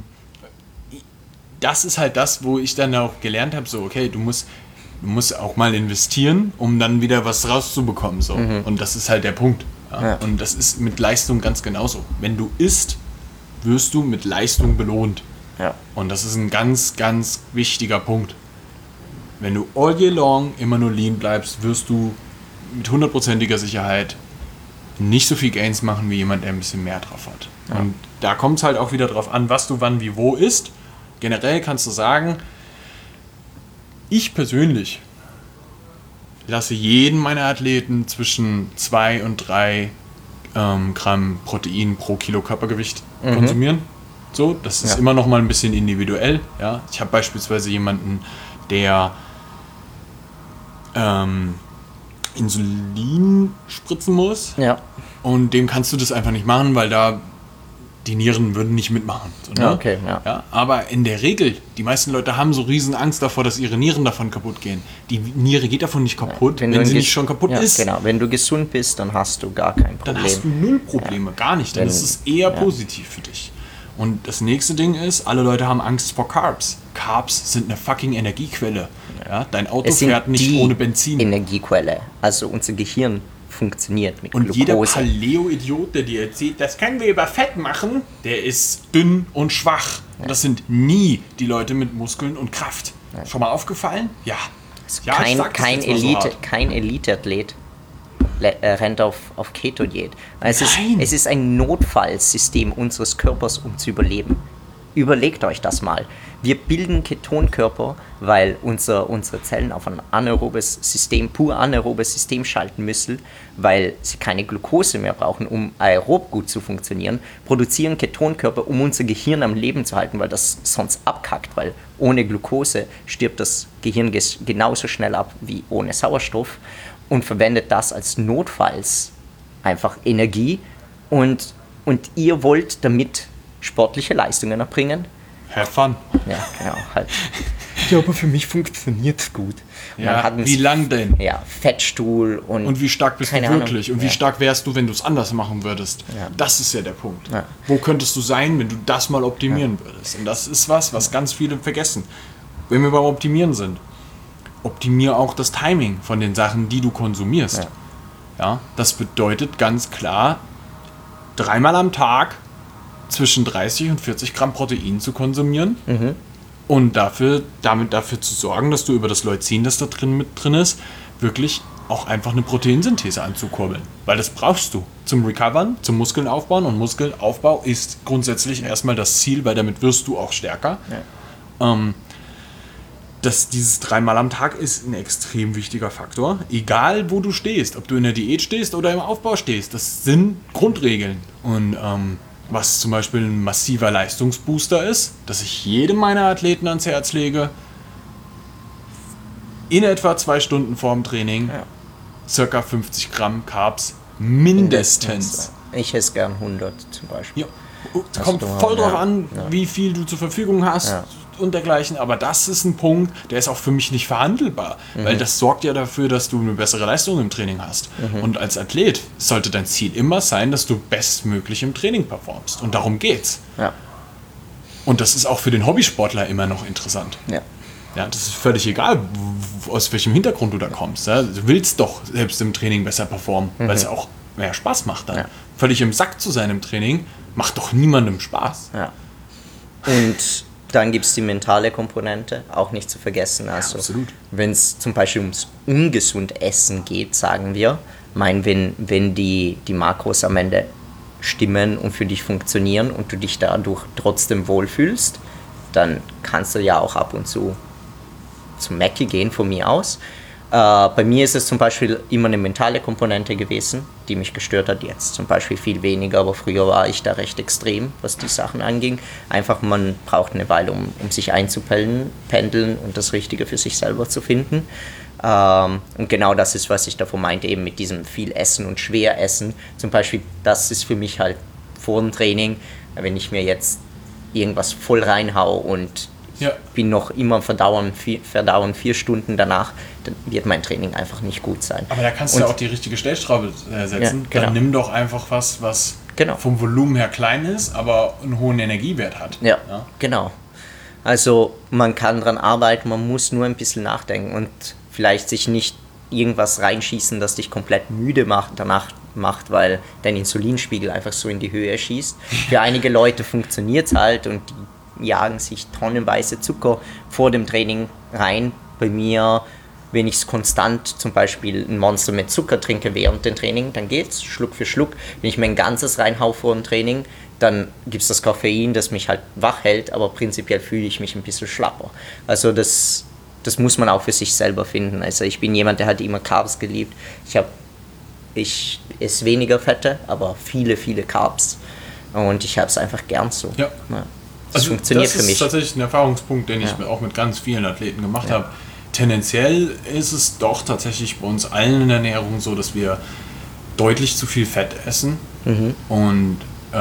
das ist halt das, wo ich dann auch gelernt habe, so, okay, du musst auch mal investieren, um dann wieder was rauszubekommen. So. Und das ist halt der Punkt. Ja? Und das ist mit Leistung ganz genauso. Wenn du isst, wirst du mit Leistung belohnt. Ja. Und das ist ein ganz, ganz wichtiger Punkt. Wenn du all year long immer nur lean bleibst, wirst du mit 100%iger Sicherheit nicht so viel Gains machen, wie jemand, der ein bisschen mehr drauf hat. Ja. Und da kommt es halt auch wieder drauf an, was du wann wie wo isst. Generell kannst du sagen, ich persönlich lasse jeden meiner Athleten zwischen 2 und 3 Gramm Protein pro Kilo Körpergewicht konsumieren. So, das ist immer noch mal ein bisschen individuell. Ja? Ich habe beispielsweise jemanden, der Insulin spritzen muss. Ja. Und dem kannst du das einfach nicht machen, weil da die Nieren würden nicht mitmachen. So, ne?
Okay,
ja, aber in der Regel, die meisten Leute haben so riesen Angst davor, dass ihre Nieren davon kaputt gehen. Die Niere geht davon nicht kaputt, wenn sie nicht schon kaputt ist.
Genau, wenn du gesund bist, dann hast du gar kein Problem.
Dann hast du null Probleme, gar nicht. Dann ist es eher positiv für dich. Und das nächste Ding ist, alle Leute haben Angst vor Carbs. Carbs sind eine fucking Energiequelle. Ja? Dein Auto fährt nicht ohne Benzin.
Energiequelle. Also unser Gehirn funktioniert mit
und
Glucose.
Jeder Paleo-Idiot, der dir erzählt, das können wir über Fett machen, der ist dünn und schwach. Und das sind nie die Leute mit Muskeln und Kraft. Schon mal aufgefallen? Ja.
Also kein Elite-Athlet rennt auf Keto-Diät. Es ist ein Notfallsystem unseres Körpers, um zu überleben. Überlegt euch das mal. wir bilden Ketonkörper, weil unsere Zellen auf ein anaerobes System, pur anaerobes System schalten müssen, weil sie keine Glucose mehr brauchen, um aerob gut zu funktionieren, produzieren Ketonkörper, um unser Gehirn am Leben zu halten, weil das sonst abkackt, weil ohne Glucose stirbt das Gehirn genauso schnell ab wie ohne Sauerstoff und verwendet das als notfalls einfach Energie und ihr wollt damit sportliche Leistungen erbringen.
Have fun.
Ja, genau, halt. Ja, aber für mich funktioniert es gut.
Ja, wie lang denn?
Ja, Fettstuhl und
wie stark bist du wirklich?
Ahnung.
Und wie stark wärst du, wenn du es anders machen würdest?
Ja.
Das ist ja der Punkt.
Ja.
Wo könntest du sein, wenn du das mal optimieren würdest? Und das ist was ganz viele vergessen. Wenn wir beim Optimieren sind, optimier auch das Timing von den Sachen, die du konsumierst. Ja, das bedeutet ganz klar, 3-mal am Tag zwischen 30 und 40 Gramm Protein zu konsumieren und damit dafür zu sorgen, dass du über das Leucin, das da drin ist, wirklich auch einfach eine Proteinsynthese anzukurbeln. Weil das brauchst du zum Recovern, zum Muskeln aufbauen, und Muskelaufbau ist grundsätzlich erstmal das Ziel, weil damit wirst du auch stärker. Ja. Dieses 3-mal am Tag ist ein extrem wichtiger Faktor. Egal, wo du stehst, ob du in der Diät stehst oder im Aufbau stehst, das sind Grundregeln. Und was zum Beispiel ein massiver Leistungsbooster ist, dass ich jedem meiner Athleten ans Herz lege, in etwa 2 Stunden vorm Training, circa 50 Gramm Carbs mindestens.
Ich esse gern 100 zum Beispiel.
Ja, kommt voll drauf an, wie viel du zur Verfügung hast und dergleichen, aber das ist ein Punkt, der ist auch für mich nicht verhandelbar, weil das sorgt ja dafür, dass du eine bessere Leistung im Training hast. Und als Athlet sollte dein Ziel immer sein, dass du bestmöglich im Training performst, und darum geht's. Ja. Und das ist auch für den Hobbysportler immer noch interessant. Ja, das ist völlig egal, aus welchem Hintergrund du da kommst. Ja. Du willst doch selbst im Training besser performen, weil es ja auch mehr Spaß macht dann. Ja. Völlig im Sack zu sein im Training macht doch niemandem Spaß. Ja.
Und dann gibt es die mentale Komponente, auch nicht zu vergessen. Also, wenn es zum Beispiel ums ungesund Essen geht, sagen wir, wenn die Makros am Ende stimmen und für dich funktionieren und du dich dadurch trotzdem wohlfühlst, dann kannst du ja auch ab und zu zum Mackie gehen, von mir aus. Bei mir ist es zum Beispiel immer eine mentale Komponente gewesen, die mich gestört hat. Jetzt zum Beispiel viel weniger, aber früher war ich da recht extrem, was die Sachen anging. Einfach, man braucht eine Weile, um sich einzupendeln und das Richtige für sich selber zu finden. Und genau das ist, was ich davon meinte, eben mit diesem viel Essen und schwer Essen. Zum Beispiel, das ist für mich halt vor dem Training, wenn ich mir jetzt irgendwas voll reinhau und bin noch immer verdauen 4 Stunden danach, dann wird mein Training einfach nicht gut sein.
Aber da kannst du ja auch die richtige Stellschraube setzen. Ja, genau. Dann nimm doch einfach was vom Volumen her klein ist, aber einen hohen Energiewert hat.
Ja, genau. Also man kann dran arbeiten, man muss nur ein bisschen nachdenken und vielleicht sich nicht irgendwas reinschießen, das dich komplett müde danach macht, weil dein Insulinspiegel einfach so in die Höhe schießt. Für einige Leute funktioniert es halt und die jagen sich tonnenweise Zucker vor dem Training rein. Bei mir, wenn ich es konstant zum Beispiel ein Monster mit Zucker trinke während dem Training, dann geht's Schluck für Schluck. Wenn ich mir ein ganzes reinhau vor dem Training, dann gibt es das Koffein, das mich halt wach hält, aber prinzipiell fühle ich mich ein bisschen schlapper. Also das muss man auch für sich selber finden. Also ich bin jemand, der hat immer Carbs geliebt. Ich esse weniger Fette, aber viele, viele Carbs. Und ich habe es einfach gern so. Ja. Das funktioniert für mich.
Das ist tatsächlich ein Erfahrungspunkt, den ich auch mit ganz vielen Athleten gemacht habe. Tendenziell ist es doch tatsächlich bei uns allen in der Ernährung so, dass wir deutlich zu viel Fett essen. Und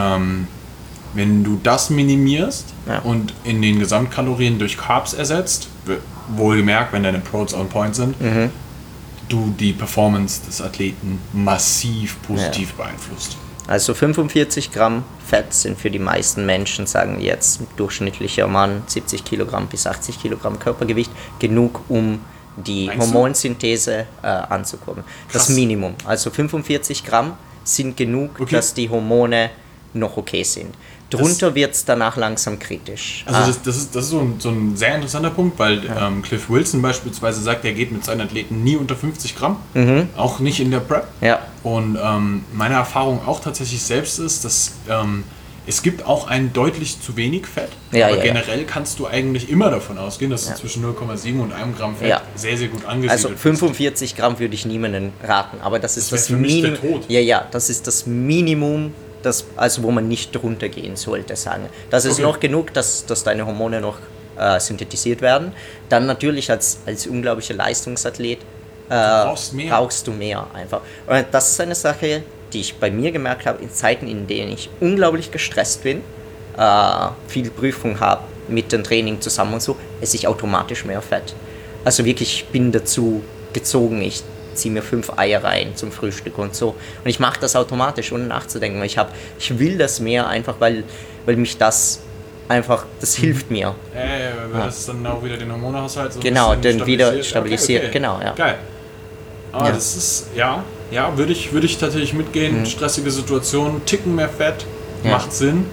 wenn du das minimierst und in den Gesamtkalorien durch Carbs ersetzt, wohlgemerkt, wenn deine Proteins on point sind, du die Performance des Athleten massiv positiv beeinflusst.
Also 45 Gramm Fett sind für die meisten Menschen, sagen wir jetzt durchschnittlicher Mann, 70 Kilogramm bis 80 Kilogramm Körpergewicht, genug, um die Hormonsynthese anzukurbeln. Das Minimum. Also 45 Gramm sind genug, dass die Hormone noch okay sind. Drunter wird es danach langsam kritisch.
Also das ist so ein sehr interessanter Punkt, weil Cliff Wilson beispielsweise sagt, er geht mit seinen Athleten nie unter 50 Gramm, auch nicht in der Prep. Ja. Und meine Erfahrung auch tatsächlich selbst ist, dass Es gibt auch ein deutlich zu wenig Fett,
Ja,
aber
ja,
generell kannst du eigentlich immer davon ausgehen, dass du zwischen 0,7 und 1 Gramm Fett sehr, sehr gut angesiedelt
Also
bist.
45 Gramm würde ich niemandem raten, aber das ist das
für mich der
Minimum.
Tod.
Ja, das ist das Minimum, also wo man nicht drunter gehen sollte, sagen. Das ist noch genug, dass deine Hormone noch synthetisiert werden. Dann natürlich als unglaublicher Leistungsathlet brauchst du mehr einfach. Und das ist eine Sache, die ich bei mir gemerkt habe, in Zeiten, in denen ich unglaublich gestresst bin, viel Prüfung habe mit dem Training zusammen und so, esse ich automatisch mehr Fett. Also wirklich, ich bin dazu gezogen, ich ziehe mir 5 Eier rein zum Frühstück und so. Und ich mache das automatisch, ohne nachzudenken. Ich will das mehr einfach, weil mich das einfach, das hilft mir.
Weil das dann auch wieder den Hormonhaushalt so
genau,
ein bisschen
dann wieder stabilisiert. Okay. Genau, ja.
Geil. Aber das ist, würde ich tatsächlich mitgehen. Stressige Situation, Ticken mehr Fett, macht Sinn.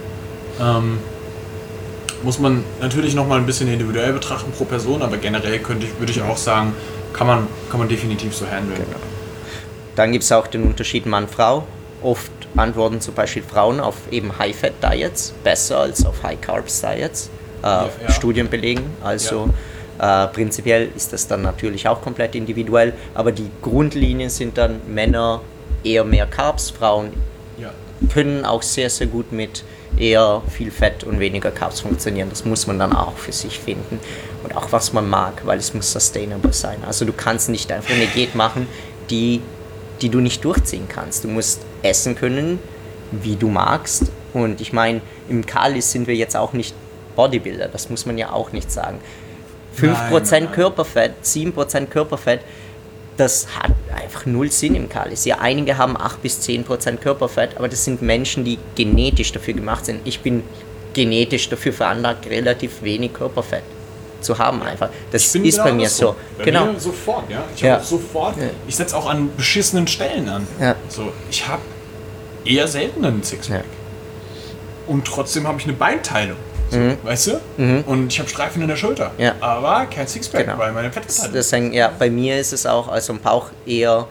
Muss man natürlich nochmal ein bisschen individuell betrachten pro Person, aber generell würde ich auch sagen, kann man definitiv so handeln.
Genau. Dann gibt es auch den Unterschied Mann-Frau. Oft antworten zum Beispiel Frauen auf eben High-Fat-Diets besser als auf High-Carbs-Diets. Studien belegen, also prinzipiell ist das dann natürlich auch komplett individuell, aber die Grundlinien sind dann Männer eher mehr Carbs, Frauen können auch sehr, sehr gut mit eher viel Fett und weniger Carbs funktionieren. Das muss man dann auch für sich finden und auch was man mag, weil es muss sustainable sein. Also du kannst nicht einfach eine Diät machen, die du nicht durchziehen kannst. Du musst essen können, wie du magst, und ich meine, im Kali sind wir jetzt auch nicht Bodybuilder, das muss man ja auch nicht sagen. 5% Körperfett, 7% Körperfett, das hat einfach null Sinn im Kalis. Ja, einige haben 8-10% Körperfett, aber das sind Menschen, die genetisch dafür gemacht sind. Ich bin genetisch dafür veranlagt, relativ wenig Körperfett zu haben einfach. Das ist bei mir so.
Bei mir sofort, ja. Ich habe auch sofort, ich setze auch an beschissenen Stellen an. Ja. So, ich habe eher selten einen Sixpack. Und trotzdem habe ich eine Beinteilung. So, weißt du? Und ich habe Streifen in der Schulter, aber kein Sixpack, weil meine Fettverteilung.
Deswegen, bei mir ist es auch, also im Bauch eher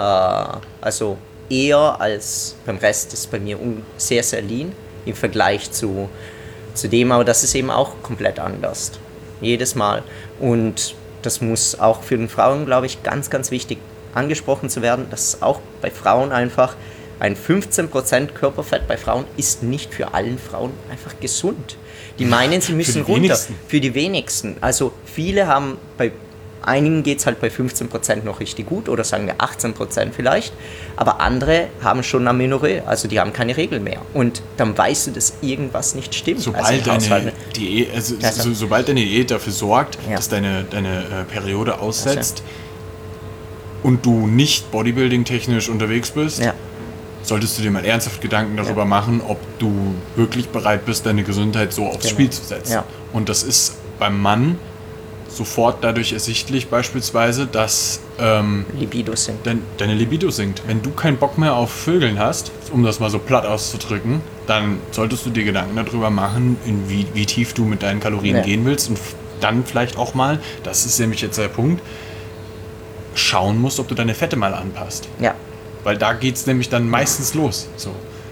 als beim Rest ist bei mir sehr, sehr lean im Vergleich zu dem, aber das ist eben auch komplett anders. Jedes Mal. Und das muss auch für den Frauen, glaube ich, ganz, ganz wichtig angesprochen zu werden, dass auch bei Frauen einfach ein 15% Körperfett bei Frauen ist nicht für allen Frauen einfach gesund. Die meinen, sie müssen runter. Für die wenigsten. Also viele haben, bei einigen geht es halt bei 15% noch richtig gut oder sagen wir 18% vielleicht, aber andere haben schon Amenorrhoe, also die haben keine Regel mehr. Und dann weißt du, dass irgendwas nicht stimmt.
Sobald deine Diät dafür sorgt, dass deine Periode aussetzt und du nicht bodybuilding-technisch unterwegs bist, solltest du dir mal ernsthaft Gedanken darüber machen, ob du wirklich bereit bist, deine Gesundheit so aufs Spiel zu setzen. Ja. Und das ist beim Mann sofort dadurch ersichtlich beispielsweise, dass
Libido sinkt.
Deine Libido sinkt. Wenn du keinen Bock mehr auf Vögeln hast, um das mal so platt auszudrücken, dann solltest du dir Gedanken darüber machen, wie tief du mit deinen Kalorien gehen willst, und dann vielleicht auch mal, das ist nämlich jetzt der Punkt, schauen musst, ob du deine Fette mal anpasst. Ja. Weil da geht es nämlich dann meistens los. So.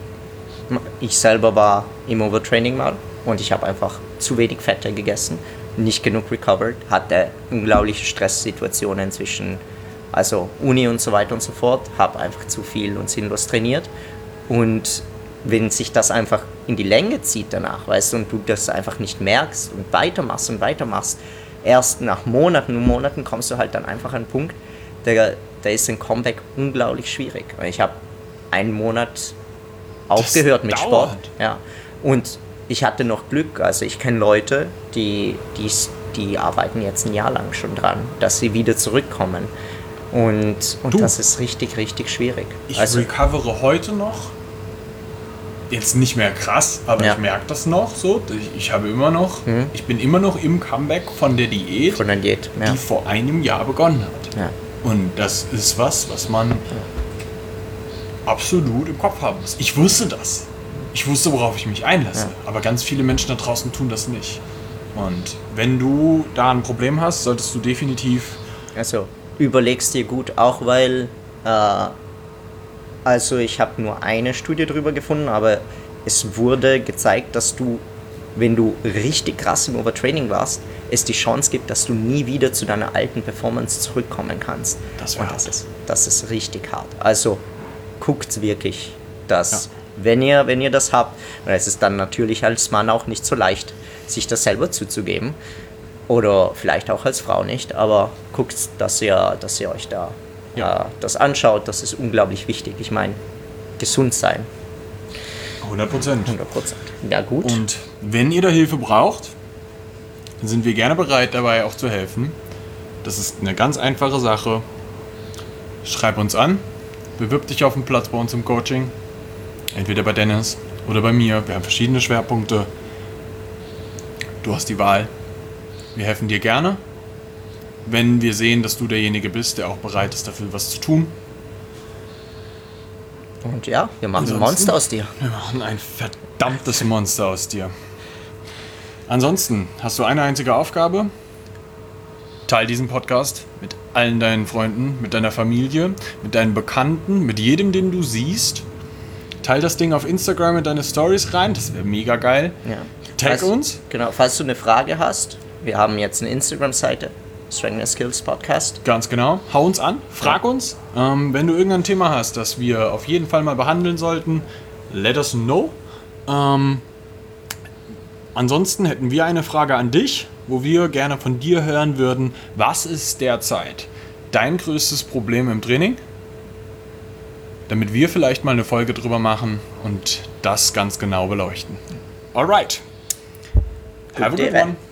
Ich selber war im Overtraining mal und ich habe einfach zu wenig Fette gegessen, nicht genug recovered, hatte unglaubliche Stresssituationen zwischen Uni und so weiter und so fort, habe einfach zu viel und sinnlos trainiert, und wenn sich das einfach in die Länge zieht danach, weißt du, und du das einfach nicht merkst und weitermachst, erst nach Monaten und Monaten kommst du halt dann einfach an einen Punkt, da ist ein Comeback unglaublich schwierig. Ich habe einen Monat aufgehört mit Sport. Ja. Und ich hatte noch Glück. Also ich kenne Leute, die arbeiten jetzt ein Jahr lang schon dran, dass sie wieder zurückkommen. Und das ist richtig, richtig schwierig.
Ich recovere heute noch. Jetzt nicht mehr krass, aber ich merke das noch so. Ich bin immer noch im Comeback von der Diät, die vor einem Jahr begonnen hat. Ja. Und das ist was man absolut im Kopf haben muss. Ich wusste das. Ich wusste, worauf ich mich einlasse. Ja. Aber ganz viele Menschen da draußen tun das nicht. Und wenn du da ein Problem hast, solltest du definitiv...
Also, überlegst dir gut, auch weil... ich habe nur eine Studie darüber gefunden, aber es wurde gezeigt, dass du, wenn du richtig krass im Overtraining warst, es die Chance gibt, dass du nie wieder zu deiner alten Performance zurückkommen kannst. Das ist richtig hart. Also guckt wirklich, dass wenn ihr das habt, und es ist dann natürlich als Mann auch nicht so leicht, sich das selber zuzugeben, oder vielleicht auch als Frau nicht, aber guckt, dass ihr euch da das anschaut, das ist unglaublich wichtig. Ich meine, gesund sein.
100%.
100%. Ja, gut.
Und wenn ihr da Hilfe braucht, dann sind wir gerne bereit, dabei auch zu helfen. Das ist eine ganz einfache Sache. Schreib uns an, bewirb dich auf einen Platz bei uns im Coaching. Entweder bei Dennis oder bei mir. Wir haben verschiedene Schwerpunkte. Du hast die Wahl. Wir helfen dir gerne, wenn wir sehen, dass du derjenige bist, der auch bereit ist, dafür was zu tun.
Und ja, wir machen ein Monster aus dir.
Wir machen ein verdammtes Monster aus dir. Ansonsten hast du eine einzige Aufgabe. Teil diesen Podcast mit allen deinen Freunden, mit deiner Familie, mit deinen Bekannten, mit jedem, den du siehst. Teil das Ding auf Instagram in deine Stories rein, das wäre mega geil.
Ja.
Tag uns.
Genau, falls du eine Frage hast, wir haben jetzt eine Instagram-Seite, Strength and Skills Podcast.
Ganz genau. Hau uns an, frag uns. Wenn du irgendein Thema hast, das wir auf jeden Fall mal behandeln sollten, let us know. Ansonsten hätten wir eine Frage an dich, wo wir gerne von dir hören würden. Was ist derzeit dein größtes Problem im Training? Damit wir vielleicht mal eine Folge drüber machen und das ganz genau beleuchten. Alright. Have a good one.